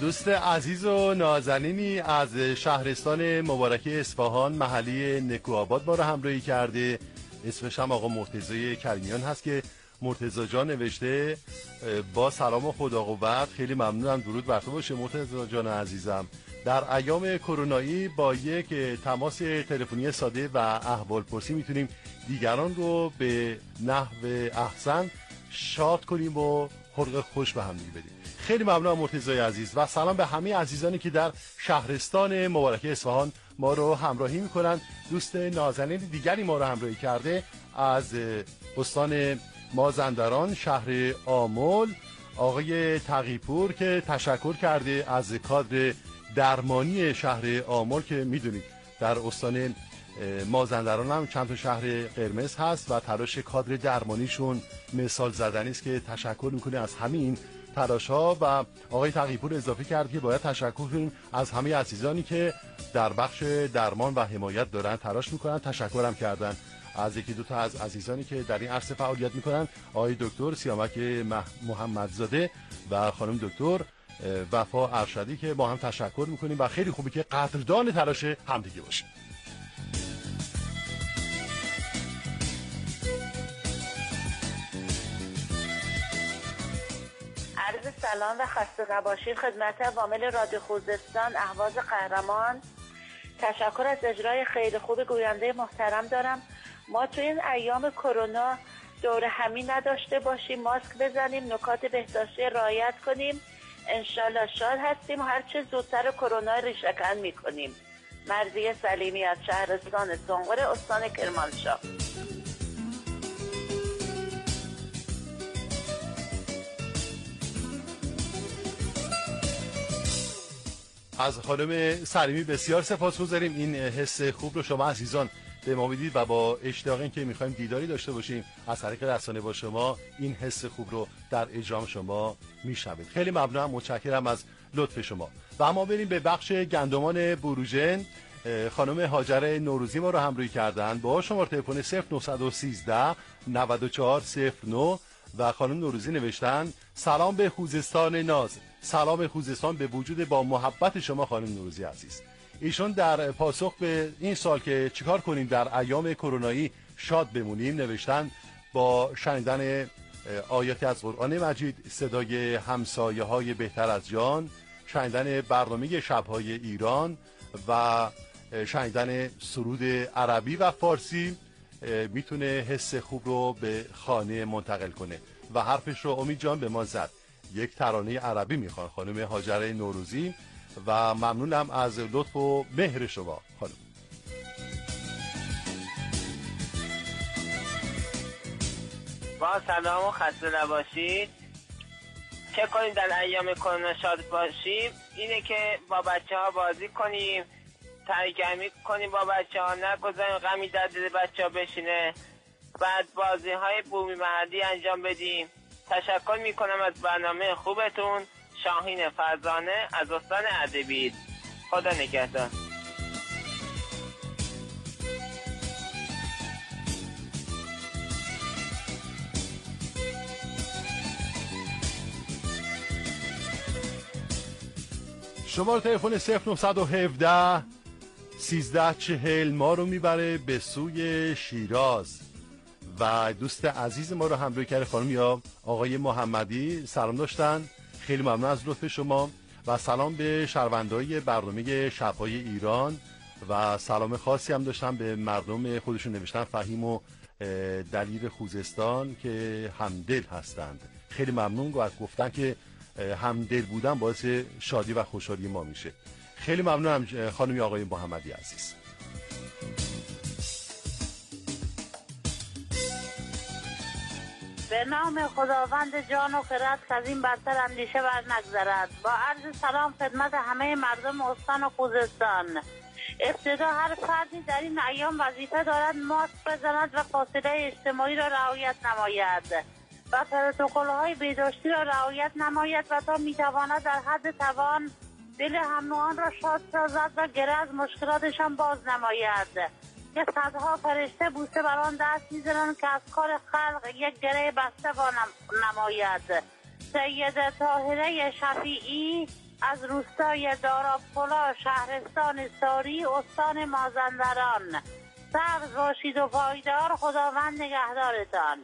دوست عزیز و نازنینی از شهرستان مبارکه اصفهان محلی نکوآباد ما رو همراهی کرده. اسمش هم آقا مرتضی کریمیان هست که مرتضی جان نوشته با سلام و خدا قوت. خیلی ممنونم، درود بر تو باشه مرتضی جان عزیزم. در ایام کرونایی با یک تماس تلفنی ساده و احوالپرسی میتونیم دیگران رو به نحو احسن شاد کنیم و خلق خوش به هم بدیم. خیلی ممنونم مرتضی عزیز و سلام به همه عزیزانی که در شهرستان مبارکه اصفهان ما رو همراهی میکنن. دوست نازنین دیگری ما رو همراهی کرده از استان مازندران شهر آمل، آقای تقی‌پور که تشکر کرده از کادر درمانی شهر آمل که میدونید در استان مازندران هم چند تا شهر قرمز هست و تلاش کادر درمانیشون مثال زدنی است که تشکر میکنه از همین تلاش ها. و آقای تقی‌پور اضافه کرد که باید تشکر کنیم از همه عزیزانی که در بخش درمان و حمایت دارن تلاش میکنن. تشکرم کردن از یکی دو تا از عزیزانی که در این عرصه فعالیت میکنن، آقای دکتر سیامک محمدزاده و خانم دکتر وفا ارشدی که با هم تشکر میکنیم و خیلی خوبه که قدردان تلاش همدیگه باشیم. عرض سلام و خسته نباشید خدمت وامل رادیو خوزستان اهواز قهرمان. تشکر از اجرای خیلی خوب گوینده محترم دارم. ما تو این ایام کرونا دور همی نداشته باشیم، ماسک بزنیم، نکات بهداشتی رعایت کنیم، انشالله شاد هستیم و هرچه زودتر کرونا ریشه‌کن میکنیم. مرضیه سلیمی از شهرستان سنقر استان کرمانشاه. از خانم سلیمی بسیار سپاسگزاریم. این حس خوب رو شما عزیزان به ما میدید و با اشتیاقی که میخوایم دیداری داشته باشیم از طریق رسانه با شما این حس خوب رو در اجرام شما میشنوید. خیلی ممنونم، متشکرم از لطف شما. و اما بریم به بخش گندمان بروژن. خانم هاجر نوروزی ما رو همراهی کردن با شماره تلفن 0913 9409 و خانم نوروزی نوشتن سلام به خوزستان ناز. سلام خوزستان به وجود با محبت شما خانم نوروزی عزیز. ایشون در پاسخ به این سال که چیکار کنیم در ایام کرونایی شاد بمونیم نوشتن با شنیدن آیاتی از قرآن مجید، صدای همسایه های بهتر از جان، شنیدن برنامه شب‌های ایران و شنیدن سرود عربی و فارسی میتونه حس خوب رو به خانه منتقل کنه و حرفش رو امید جان به ما زد. یک ترانه عربی میخوان خانم هاجر نوروزی و ممنونم از لطف و مهر شما خانم. با سلام و خسته نباشید. چه کنیم در ایام کرونا شاد باشیم؟ اینه که با بچه ها بازی کنیم، ترجمه کنیم با بچه ها، نگذاریم غمی در دل بچه ها بشینه، بعد بازی های بومی محلی انجام بدیم. تشکر میکنم از برنامه خوبتون. شاهین فرزانه از استان اردبیل. خدا نگهدار. شماره تلفن 0917 1340 ما رو میبره به سوی شیراز و دوست عزیز ما رو همراهی کرده خانم یا آقای محمدی. سلام داشتن، خیلی ممنون از لطف شما و سلام به شهروندای برنامه شب‌های ایران و سلام خاصی هم داشتم به مردم خودشون نوشتن فهیم و دلیر خوزستان که همدل هستند. خیلی ممنون گفتن که همدل بودن باعث شادی و خوشحالی ما میشه. خیلی ممنونم خانم آقای محمدی عزیز. به نام خداوند جان و خرد که از این بدتر اندیشه بر نگذرد. با عرض سلام خدمت همه مردم استان خوزستان. ابتدا هر فردی در این ایام وظیفه دارد ماسک بزند و فاصله اجتماعی را رعایت نماید و پروتکل‌های بهداشتی را رعایت نماید و تا میتواند در حد توان دل هم‌نوعان را شاد سازد و گره از مشکلاتشان باز نماید. که صدها فرشته بوسه بر آن دست می‌زنند که از کار خلق یک گره بسته نماید. سید طاهره شفیعی از روستای دارابکلا شهرستان ساری استان مازندران. سبز باشید و پایدار، خداوند نگهدارتان.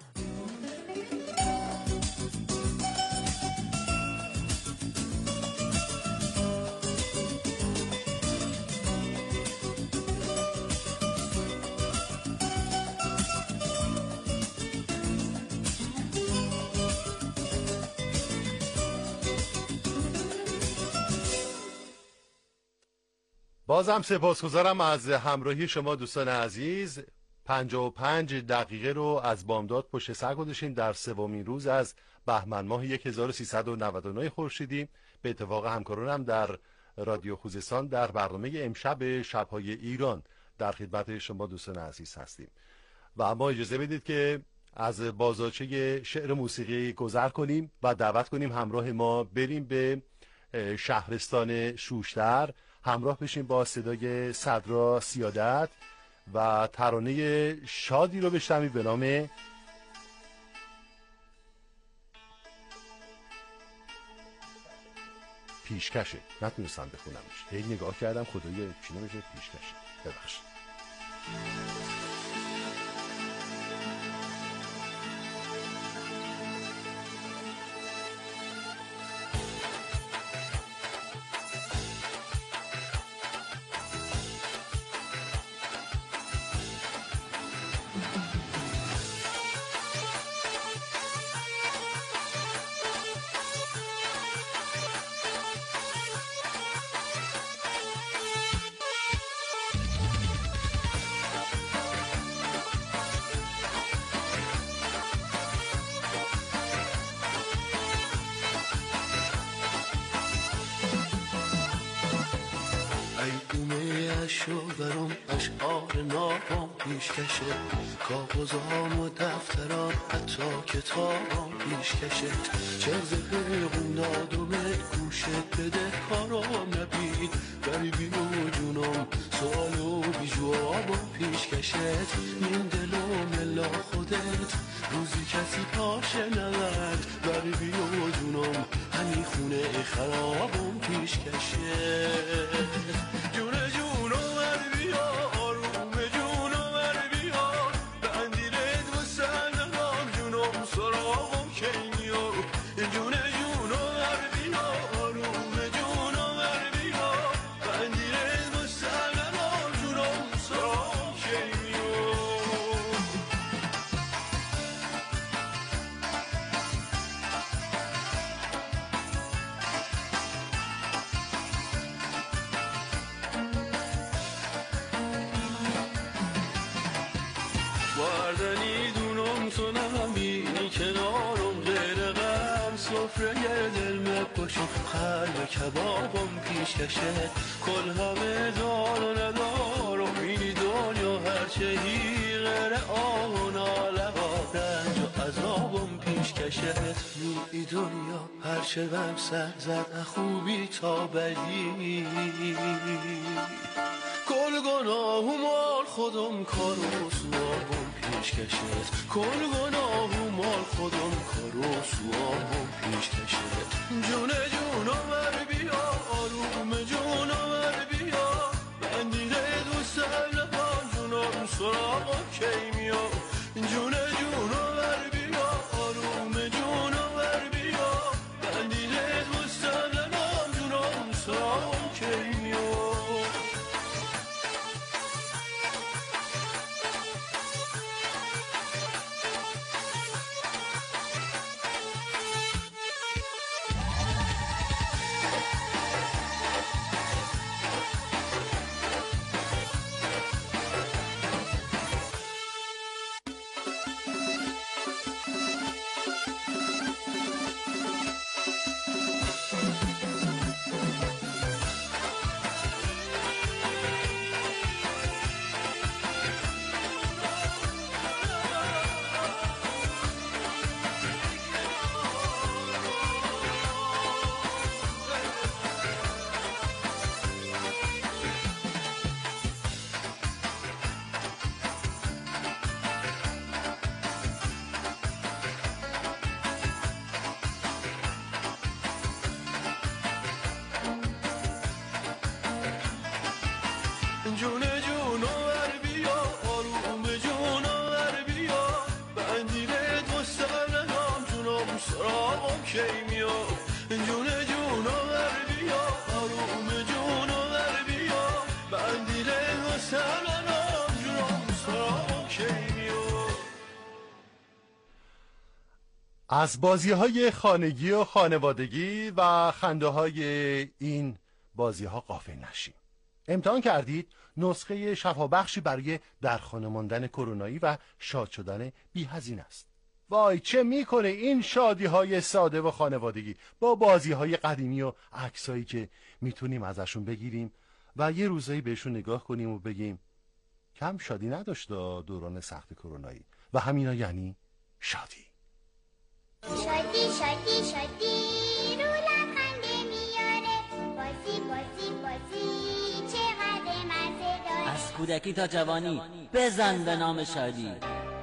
بازم سپاسگزارم از همراهی شما دوستان عزیز. 55 دقیقه رو از بامداد پشت سر گذاشتیم در سومین روز از بهمن ماه 1399 خورشیدی. به اتفاق همکارانم در رادیو خوزستان در برنامه امشب شب‌های ایران در خدمت شما دوستان عزیز هستیم و اما اجازه بدید که از بازارچه شعر موسیقی گذر کنیم و دعوت کنیم همراه ما بریم به شهرستان شوشتر، همراه بشیم با صدای صدرا سیادت و ترانه شادی رو بشنویم به نام پیشکشه. نتونستم بخونمش، هی نگاه کردم خدایی چی نمیشه پیشکشه، ببخشید. برام اشعار نابام پیشکشه، کاغذام و دفترام حتی کتابام پیشکشه، چرز پیغون دادومت گوشت بده کارام نبید، غریبی و جونم سوال و بی جوابام پیشکشت، این دلو ملا خودت روزی کسی پاشه نورد، غریبی و جونم همین خونه خرابام پیشکشه، جون قلب کبابم پیشکشه، کل همه دار و ندار و این دنیا هرچه هی غیر آه و ناله ها رنج و عذابم پیشکشه، این دنیا هرچه بم سر زد خوبی تا بدی، کل گناه و مال خودم کار و سوابم پیشکشه، کل گناه و مال خودم کار و سوابم پیشکشه، جون جونم بیا آروم جونم بیا، من دیده دوستم نبان جونم سراغم کی میا، جون جونم بیا آروم جونم بیا، من دیده دوستم نبان جونم سراغم کی میا. جون ور بیا آروم جون ور بیا بندیل دو سرم جونم سرام کی میا جون ور بیا آروم جون ور بیا بندیل دو سرم جونم سرام کی میا. از بازی‌های خانگی و خانوادگی و خنده‌های این بازی‌ها غافل نشیم. امتحان کردید نسخه شفابخشی برای در خانه ماندن کرونایی و شاد شدن بی‌هزینه است. وای چه میکنه این شادی‌های ساده و خانوادگی با بازی‌های قدیمی و عکسایی که میتونیم ازشون بگیریم و یه روزایی بهشون نگاه کنیم و بگیم کم شادی نداشت دوران سخت کرونایی و همینا یعنی شادی. شادی شادی شادی رو لبخنده میاره بازی بازی بازی چقدر مزه داره از کودکی تا جوانی بزن به نام شادی.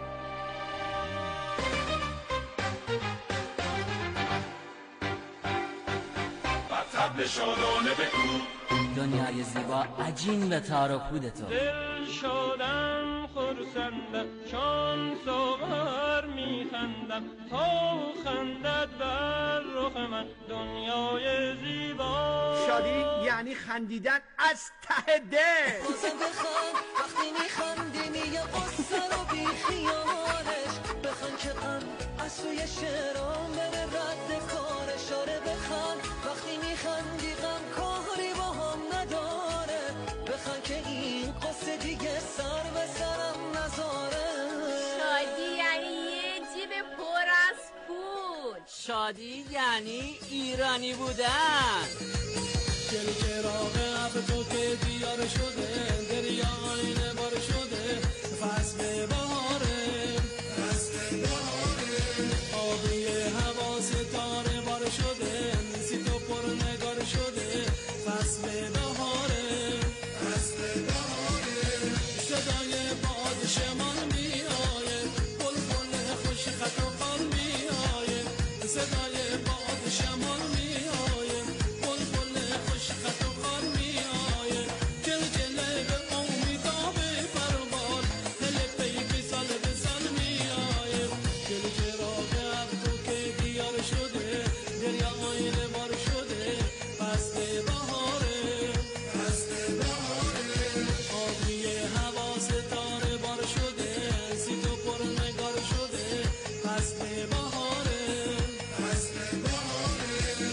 طبل شادانه بگو دنیای زیبا عجین به تار و پود تو. دل شادم خرسندم چون صبح میخندم تا خندد بر رخ من دنیای زیبا. شادی یعنی خندیدن از ته دل. بازم بخند وقتی میخندی میگه قصه رو بی خیالش بخند که غم از سوی شعرام بره رد کارش. آره بخند وقتی میخندی غم کاری با هم نداره بخند که این قصه دیگه سر به سرم نذاره. شادی یعنی یه جیب پر از پول. شادی یعنی ایرانی بودن. گل چراغ ابر تو که دیار شده دریا آینه بار شده فصل بهاره فصل بهاره آبی هوا ستاره بار شده سی تو پر نگار شده فصل بهاره فصل بهاره صدای باد شمال میآیه بلبل خوش خط و خال میآیه صدای باد شمال میآیه بلبل خوش خط و خال میآیه جل جله به امیداب پروبال دل پی سال به سال میآیه گل چراغ ابر تو که دیار شده دریا آینه بار شده فصل بهاره فصل بهاره آبی هوا ستاره بار شده سی تو پر نگار شده فصل بهاره فصل بهاره.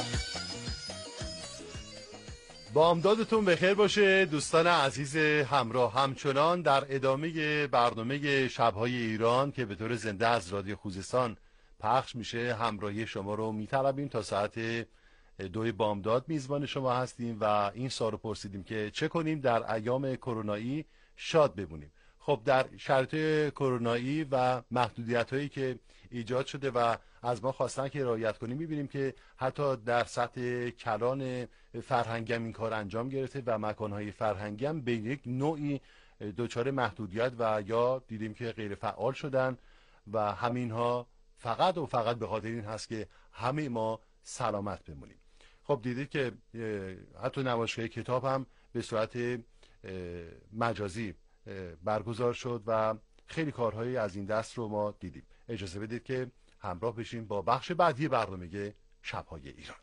بامدادتون بخیر باشه دوستان عزیز همراه. همچنان در ادامه برنامه شب‌های ایران که به طور زنده از رادیو خوزستان پخش میشه همراهی شما رو میطلبیم. تا ساعت 2 بامداد میزبان شما هستیم و این سوال رو پرسیدیم که چه کنیم در ایام کرونایی شاد بمونیم. خب در شرایط کرونایی و محدودیت‌هایی که ایجاد شده و از ما خواستن که رعایت کنیم می‌بینیم که حتی در سطح کلان فرهنگی این کار انجام گرفته و مکان‌های فرهنگی هم به یک نوعی دچار محدودیت و یا دیدیم که غیر فعال شدن و همینها فقط و فقط به خاطر این هست که همه ما سلامت بمونیم. خب دیدید که حتی نمایشگاه کتاب هم به صورت مجازی برگزار شد و خیلی کارهایی از این دست رو ما دیدیم. اجازه بدید که همراه بشیم با بخش بعدی برنامه شب‌های ایران.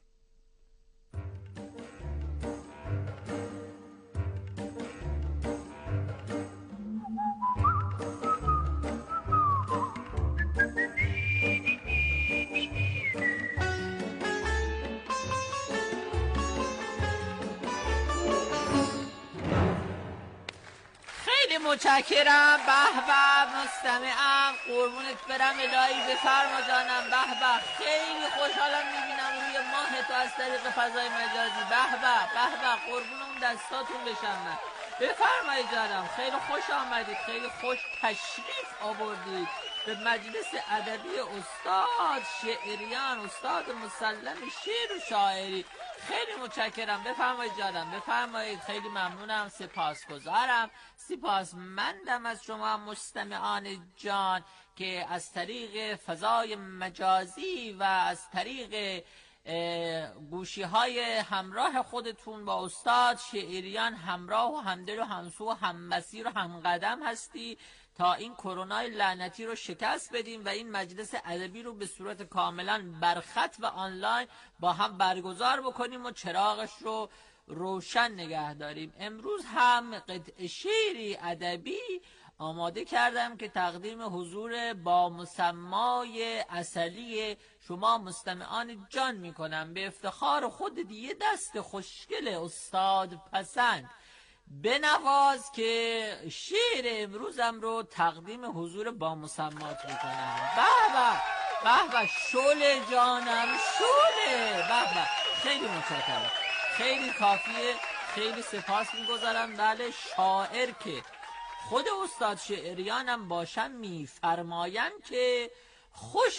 متشکرم. به به مستمعم قربونت برم الهی بفرما جانم. به به خیلی خوشحالم میبینم روی ماه تو از طریق فضای مجازی. به به به به قربون اون دستاتون بشم من. بفرمایید جانم. خیلی خوش آمدید. خیلی خوش تشریف آوردید به مجلس ادبی استاد شعریان استاد مسلم شعر و شاعری. خیلی متشکرم. بفرمایید جانم بفرمایید. خیلی ممنونم. سپاسگزارم. سپاسمندم از شما مستمعان جان که از طریق فضای مجازی و از طریق گوشی های همراه خودتون با استاد شعریان همراه و همدل و همسو و هممسیر و همقدم هستی تا این کرونای لعنتی رو شکست بدیم و این مجلس ادبی رو به صورت کاملا برخط و آنلاین با هم برگزار بکنیم و چراغش رو روشن نگه داریم. امروز هم قطعه شعری ادبی آماده کردم که تقدیم حضور با مسمای اصلی شما مستمعان جان میکنم به افتخار خود دیگه دست خوشگل استاد پسند. بنواز که شعر امروزم رو تقدیم حضور با مسمات میکنم. به به به به شعله جانم شعله، به به خیلی متشکرم، خیلی کافیه، خیلی سپاس میگذارم. بله شاعر که خود استاد شعریانم باشم میفرمایم که خوش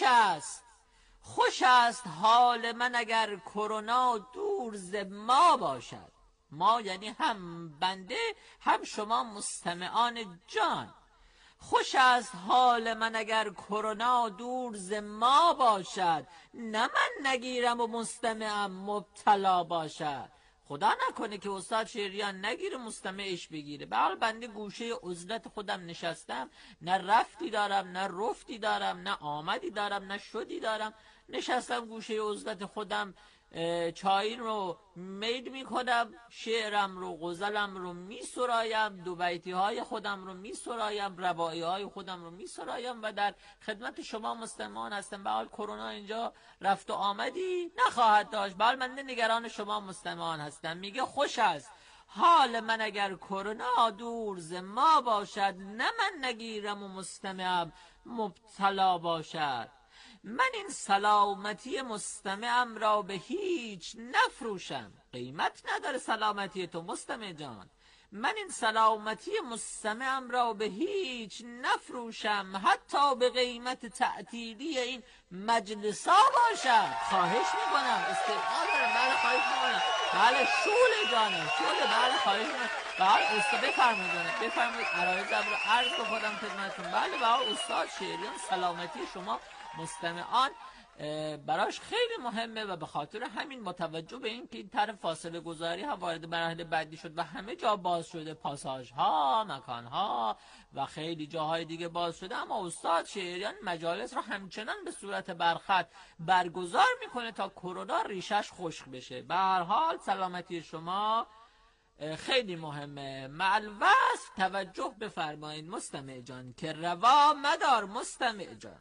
است حال من اگر کرونا دور ز ما باشد. ما یعنی هم بنده هم شما مستمعان جان. خوش است حال من اگر کرونا دور ز ما باشد، نه من نگیرم و مستمعم مبتلا باشد. خدا نکنه که استاد شعریان نگیره مستمعش بگیره. به حال بنده گوشه عزلت خودم نشستم، نه رفتی دارم نه رفتی دارم نه آمدی دارم نه شدی دارم، نشستم گوشه عزلت خودم چای رو میل میکنم، شعرم رو غزلم رو میسرایم، دو بیتی های خودم رو میسرایم، رباعی های خودم رو میسرایم و در خدمت شما مستمعان هستم. به حال کرونا اینجا رفت و آمدی نخواهد داشت. به حال من نگران شما مستمعان هستم. میگه خوش است حال من اگر کرونا دور ز ما باشد، نه من نگیرم و مستمعم مبتلا باشد. من این سلامتی مستمعم را به هیچ نفروشم. قیمت نداره سلامتی تو مستمع جان. من این سلامتی مستمعم را به هیچ نفروشم، حتی به قیمت تعطیلی این مجلسا باشد. خواهش میکنم، استدعا دارم. بله خواهش میکنم. بله شعله جانم شعله، بله خواهش میکنم. بله استاد بفرمایید عرایضم رو عرض بکنم خدمتتون. بله بله استاد شعریان سلامتی شما مستمعان براش خیلی مهمه و به خاطر همین با توجه به این که این طرح فاصله گذاری هم وارد مراحل بعدی شد و همه جا باز شده، پاساژ ها، مکان ها و خیلی جاهای دیگه باز شده، اما استاد شعریان مجالس رو همچنان به صورت برخط برگزار میکنه تا کرونا ریشش خشک بشه. به هر حال سلامتی شما خیلی مهمه. معالوصف توجه بفرمایید مستمع جان که روا مدار مستمع جان،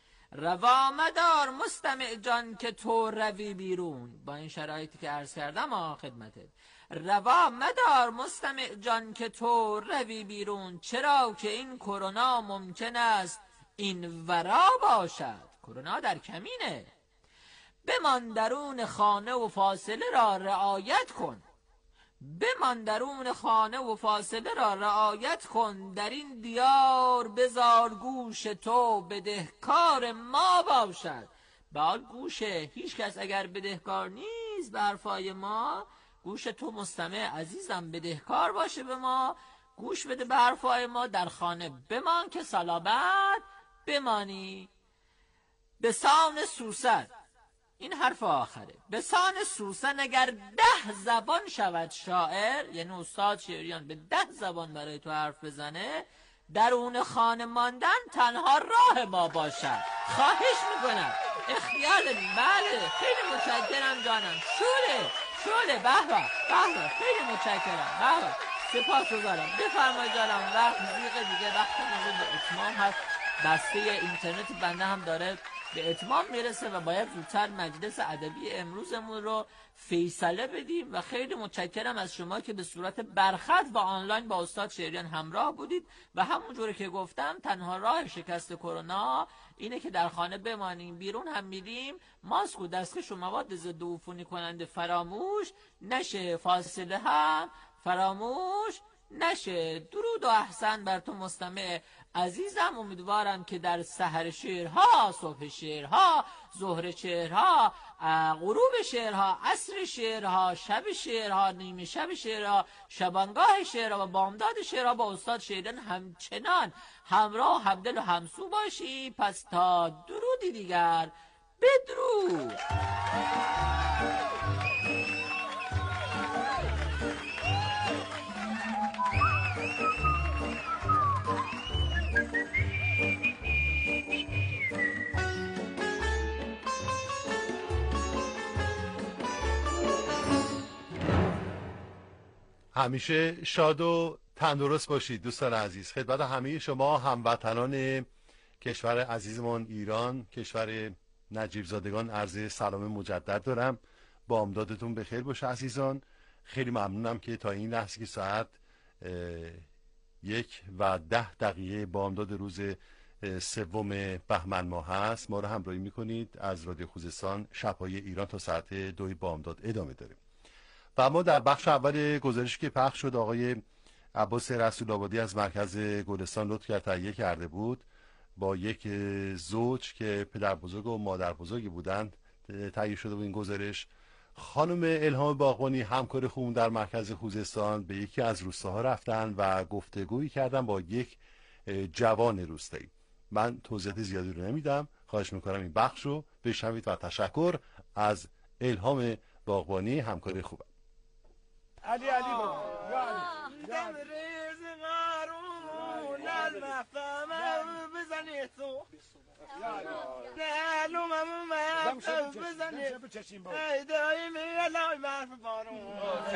روا مدار مستمع جان که تو روی بیرون. با این شرایطی که عرض کردم خدمتت، روا مدار مستمع جان که تو روی بیرون، چرا که این کرونا ممکن است این ورا باشد. کرونا در کمینه. بمان درون خانه و فاصله را رعایت کن، بمان درون خانه و فاصله را رعایت کن، در این دیار بزار گوش تو بدهکار ما باشد. به حال گوشه هیچ کس اگر بدهکار نیست به حرفای ما، گوش تو مستمع عزیزم بدهکار باشه به ما، گوش بده به حرفای ما، در خانه بمان که سلامت بمانی. بسان سوسن، این حرف آخره، بسان سوسن اگر 10 زبان شود شاعر، یعنی استاد شعریان به 10 زبان برای تو حرف بزنه، درون خانه ماندن تنها راه ما باشد. خواهش میکنم اختیار داریم. بله خیلی متشکرم جانم. شوله به به خیلی متشکرم. به سپاسگزارم. بفرمایید جانم. وقت زیغ دیگه، وقت به اتمام هست. بسته اینترنت بنده هم داره به اتمام میرسه و باید زودتر مجلس ادبی امروزمون رو فیصله بدیم و خیلی متشکرم از شما که به صورت برخط و آنلاین با استاد شعریان همراه بودید و همونجوری که گفتم تنها راه شکست کرونا اینه که در خانه بمانیم. بیرون هم میریم ماسک و دستکش و مواد ضد عفونی کننده فراموش نشه، فاصله هم فراموش نشه. درود و احسن بر تو مستمع عزیزم. امیدوارم که در سحر شعرها، صبح شعرها، ظهر شعرها، غروب شعرها، عصر شعرها، شب شعرها، نیمه شب شعرها، شبانگاه شعرها و بامداد شعرها با استاد شعریان همچنان همراه، همدل و همسو باشی. پس تا درودی دیگر بدرود. همیشه شاد و تندرست باشید دوستان عزیز. خدمت همه شما هموطنان کشور عزیزمون ایران، کشور نجیب زادگان عرض سلام مجدد دارم. بامدادتون بخیر باشه عزیزان. خیلی ممنونم که تا این لحظه که ساعت 1:10 بامداد روز 3 بهمن ماه هست ما رو همراهی میکنید. از رادیو خوزستان شب‌های ایران تا ساعت 2 بامداد ادامه داریم. و ما در بخش اول گزارشی که پخش شد آقای عباس رسول آبادی از مرکز گلستان لطف کرد تهیه کرده بود، با یک زوج که پدر بزرگ و مادر بزرگی بودند تهیه شده بود این گزارش. خانم الهام باغبانی همکار خوبم در مرکز خوزستان به یکی از روستاها رفتن و گفتگویی کردن با یک جوان روستایی. من توضیحات زیادی رو نمیدم، خواهش میکنم این بخش رو بشنوید و تشکر از الهام باغبانی همکار خوبم. علی بابا دم ریز قارون از مفهمم بزنی تو نهلومم بزنی ای دایمی الهی مرف بارون.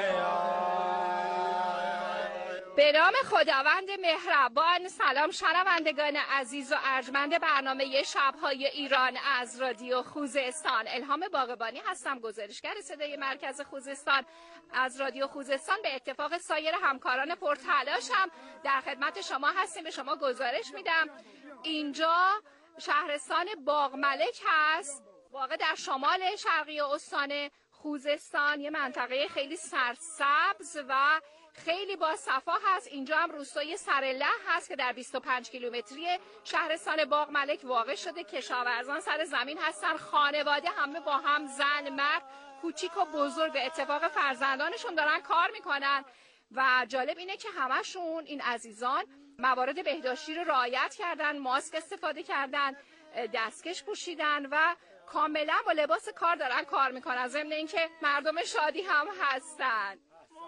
به نام خداوند مهربان. سلام شنوندگان عزیز و ارجمند برنامه شب‌های ایران از رادیو خوزستان. الهام باغبانی هستم، گزارشگر صدای مرکز خوزستان از رادیو خوزستان. به اتفاق سایر همکاران پرتلاشم در خدمت شما هستیم. به شما گزارش میدم اینجا شهرستان باغملک هست، واقع در شمال شرقی استان خوزستان، یه منطقه خیلی سرسبز و خیلی با صفا هست. اینجا هم روستای سرله هست که در 25 کیلومتری شهرستان باغملک واقع شده. کشاورزان سر زمین هستن، خانواده همه با هم، زن مرد کوچیک و بزرگ به اتفاق فرزندانشون دارن کار میکنن و جالب اینه که همشون این عزیزان موارد بهداشتی رو رعایت کردن، ماسک استفاده کردن، دستکش پوشیدن و کاملا با لباس کار دارن کار میکنن، ضمن اینکه مردم شادی هم هستن.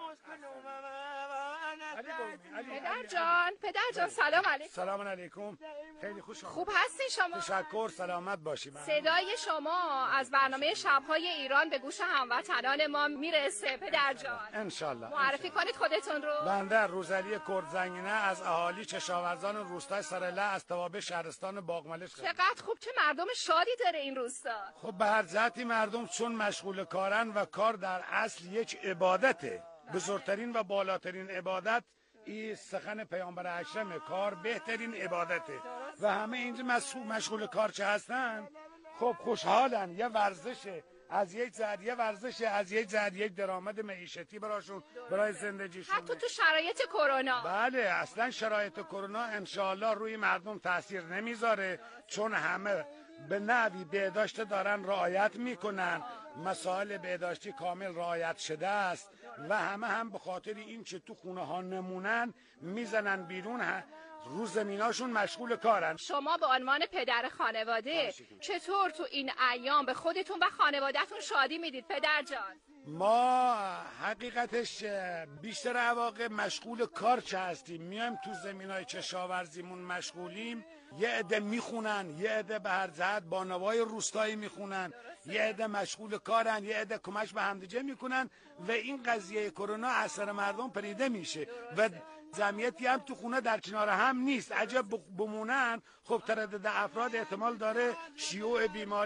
پدر جان سلام علیکم. سلام علیکم. خیلی خوب هستین شما؟ تشکر، سلامت باشی. صدای شما از برنامه شب‌های ایران به گوش هموطنان ما میرسه پدر جان. انشالله. معرفی کنید خودتون رو. بنده روزعلی کردزنگینه از اهالی کشاورزان روستای سرله از توابع شهرستان باغملک. چقدر خوب، چه مردم شادی داره این روستا. خب به هر جهتی مردم چون مشغول کارن و کار در اصل یک عبادته، بزرگترین و بالاترین عبادت این سخن پیامبر اکرم، کار بهترین عبادته و همه اینجا مشغول کار چه هستن خب خوشحالن. یه ورزشه از یک زد، یه ورزشه از یک زد، یک درآمد معیشتی براشون، برای زندگیشون، حتی تو شرایط کرونا. بله اصلا شرایط کرونا انشاءالله روی مردم تاثیر نمیذاره، چون همه به نحوی بهداشت دارن رعایت میکنن، مسائل بهداشتی کامل رعایت شده است و همه هم به خاطر این که تو خونه ها نمونن میزنن بیرون، رو زمیناشون مشغول کارن. شما به عنوان پدر خانواده چطور تو این ایام به خودتون و خانوادهتون شادی میدید پدر جان؟ ما حقیقتش بیشتر واقع مشغول کار چه هستیم، میایم تو زمینای کشاورزیمون مشغولیم. یه عده میخونن، یه عده به هر جهت با نوای روستایی میخونن، یه عده مشغول کارن، یه عده کمک به همدیگه میکنن و این قضیه کرونا اثر مردم پریده میشه و جمعیتی هم تو خونه در کنار هم نیست. عجب بمونن خب تردد افراد احتمال داره شیوع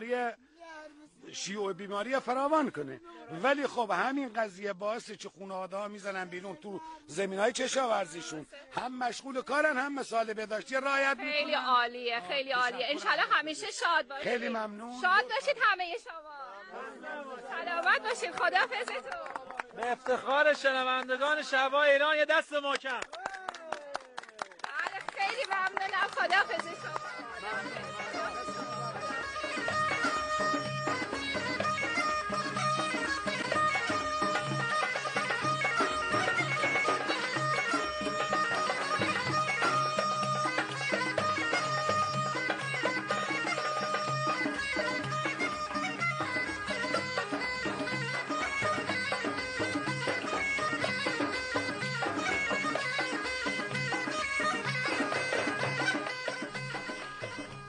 بیماری فراوان کنه، ولی خب همین قضیه باعثه که خانواده ها میزنن بیرون تو زمینای کشاورزیشون، هم مشغول کارن هم مسائل بهداشتی رعایت میکنن. خیلی عالیه، خیلی عالیه. انشالله همیشه شاد باشید. خیلی ممنون. شاد باشید همه شما. سلامت باشید. خداحافظتون. به افتخار شنوندگان شب‌های ایران یه دست محکم. بله خیلی ممنونم. خداحافظ شما.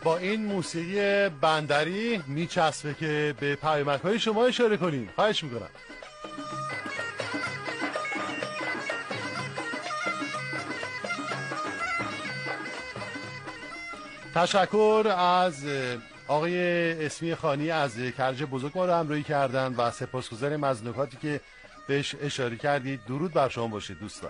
با این موسیقی بندری میچسبه که به پیامک‌های شما اشاره کنیم. خواهش میکنم. تشکر از آقای اسمی خانی از کرج بزرگ ما رو همراهی کردن و سپاسگزاریم از نکاتی که بهش اشاره کردید. درود بر شما باشید دوستان.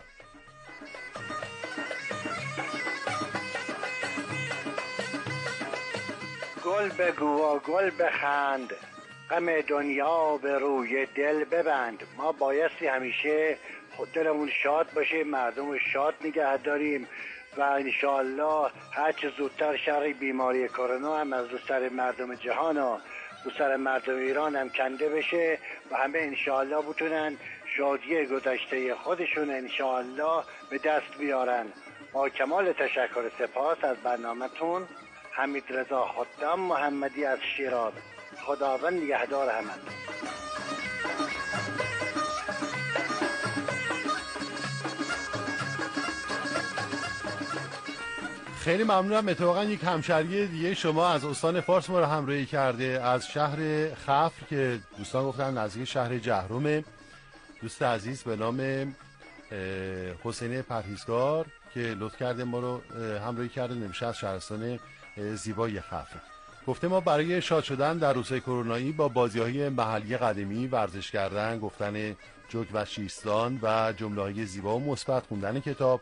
گل بگو و گل بخند، غم دنیا به روی دل ببند. ما بایستی همیشه دلمون شاد باشه، مردم رو شاد نگه داریم و انشاءالله هرچه زودتر شر بیماری کرونا هم از رو سر مردم جهان و رو سر مردم ایران هم کنده بشه و همه انشاءالله بتونن شادی گذشته خودشون انشاءالله به دست بیارن. با کمال تشکر سپاس از برنامه‌تون. حمید رضا خدام محمدی از شیراز. خداوند نگهدار همه. خیلی ممنونم. اتفاقا یک همشهری دیگه شما از استان فارس ما رو همراهی کرده، از شهر خفر که دوستان گفتن نزدیک شهر جهرم. دوست عزیز به نام حسین پرهیزگار که لطف کرده ما رو همراهی کرده، نمیشه از شهرستان زیبای خفر. گفته ما برای شاد شدن در روزهای کرونایی با بازی‌های محلی قدیمی ورزش کردن، گفتن جوک و شیشتان و جمله‌های زیبا و مثبت، خوندن کتاب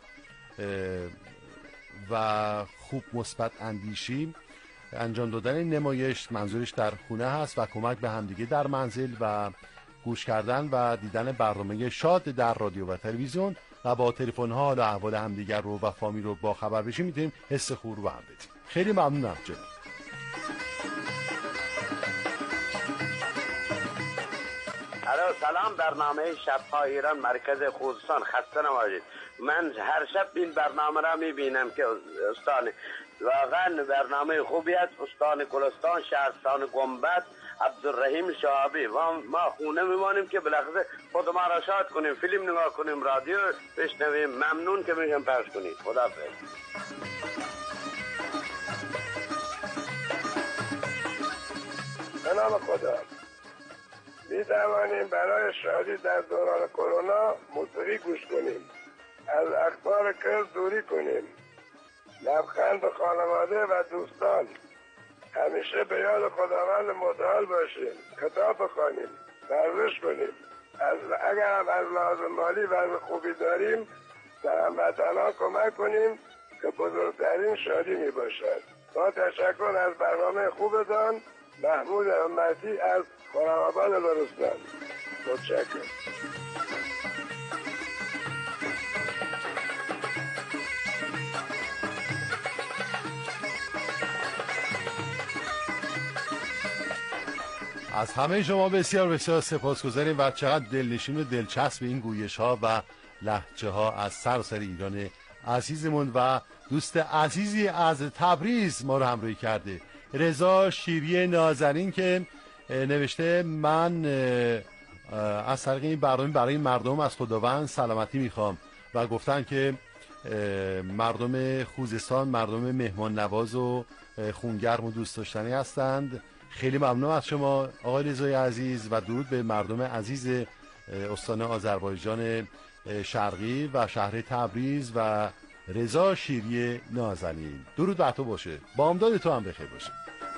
و خوب مثبت اندیشی، انجام دادن نمایش، منظورش در خونه هست، و کمک به همدیگه در منزل و گوش کردن و دیدن برنامه شاد در رادیو و تلویزیون و با تلفن‌ها حال و احوال همدیگر رو و فامیل رو با خبر بشیم، میتونیم حس خوب رو هم بدیم. خیلی ممنونم جناب. سلام، برنامه شب‌های ایران مرکز خوزستان، خسته نباشید. من هر شب این برنامه را میبینم که استان واقعا برنامه خوبی است. استان گلستان، شهرستان گنبد، عبدالرحیم شهابی و ما خونه میمانیم که بالاخره خود ما را شاد کنیم، فیلم نگاه کنیم، رادیو بشنویم. ممنون که میگم پخش کنید. خداحافظ. به نام خدا. می توانیم برای شادی در دوران کرونا موسیقی گوش کنیم، از اخبار کرد دوری کنیم، لبخند به خانواده و دوستان، همیشه به یاد خداوند متعال باشیم، کتاب بخوانیم، ورزش کنیم. اگر هم از لحاظ مالی وضع خوبی داریم در هموطنان کمک کنیم که بزرگترین شادی می باشد. با تشکر از برنامه خوبتان. محمود امتی از خرم‌آباد لرستان. متشکرم. از همه شما بسیار بسیار سپاسگزاریم و چقدر دلنشین و دلچسب این گویش ها و لهجه ها از سراسر ایران عزیزمون. و دوست عزیزی از تبریز ما رو همراهی کرده، رضا شیری نازنین، که نوشته من از طریق این برنامه برای مردم از خداوند سلامتی میخوام و گفتن که مردم خوزستان مردم مهمان نواز و خونگرم و دوست داشتنی هستند. خیلی ممنون از شما آقای رضای عزیز و درود به مردم عزیز استان آذربایجان شرقی و شهر تبریز و رضا شیری نازنین. درود بر تو باشه، بامداد تو هم بخیر باشه.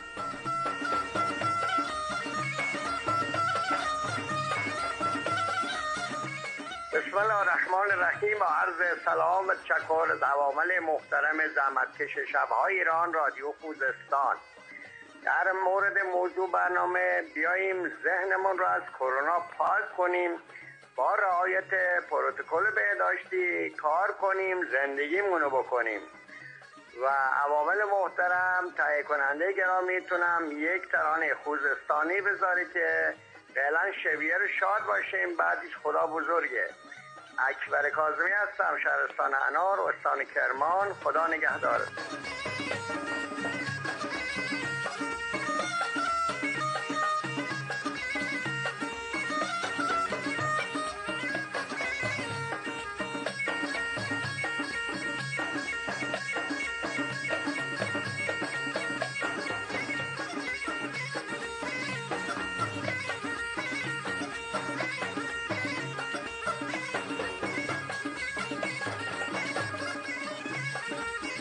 بسم الله الرحمن الرحیم. و عرض سلام و تشکر از عوامل محترم زحمتکش شب‌های ایران رادیو خوزستان. در مورد موضوع برنامه بیاییم ذهنمون رو از کرونا پاک کنیم، با رعایت پروتکل بهداشتی کار کنیم، زندگیمون رو بکنیم. و عوامل محترم، تهیه کننده گرامیتونم یک ترانه خوزستانی بذاری که فعلا شبیه رو شاد باشیم، بعدش خدا بزرگه. اکبر کاظمی هستم، شهرستان انار، استان کرمان. خدا نگهدار.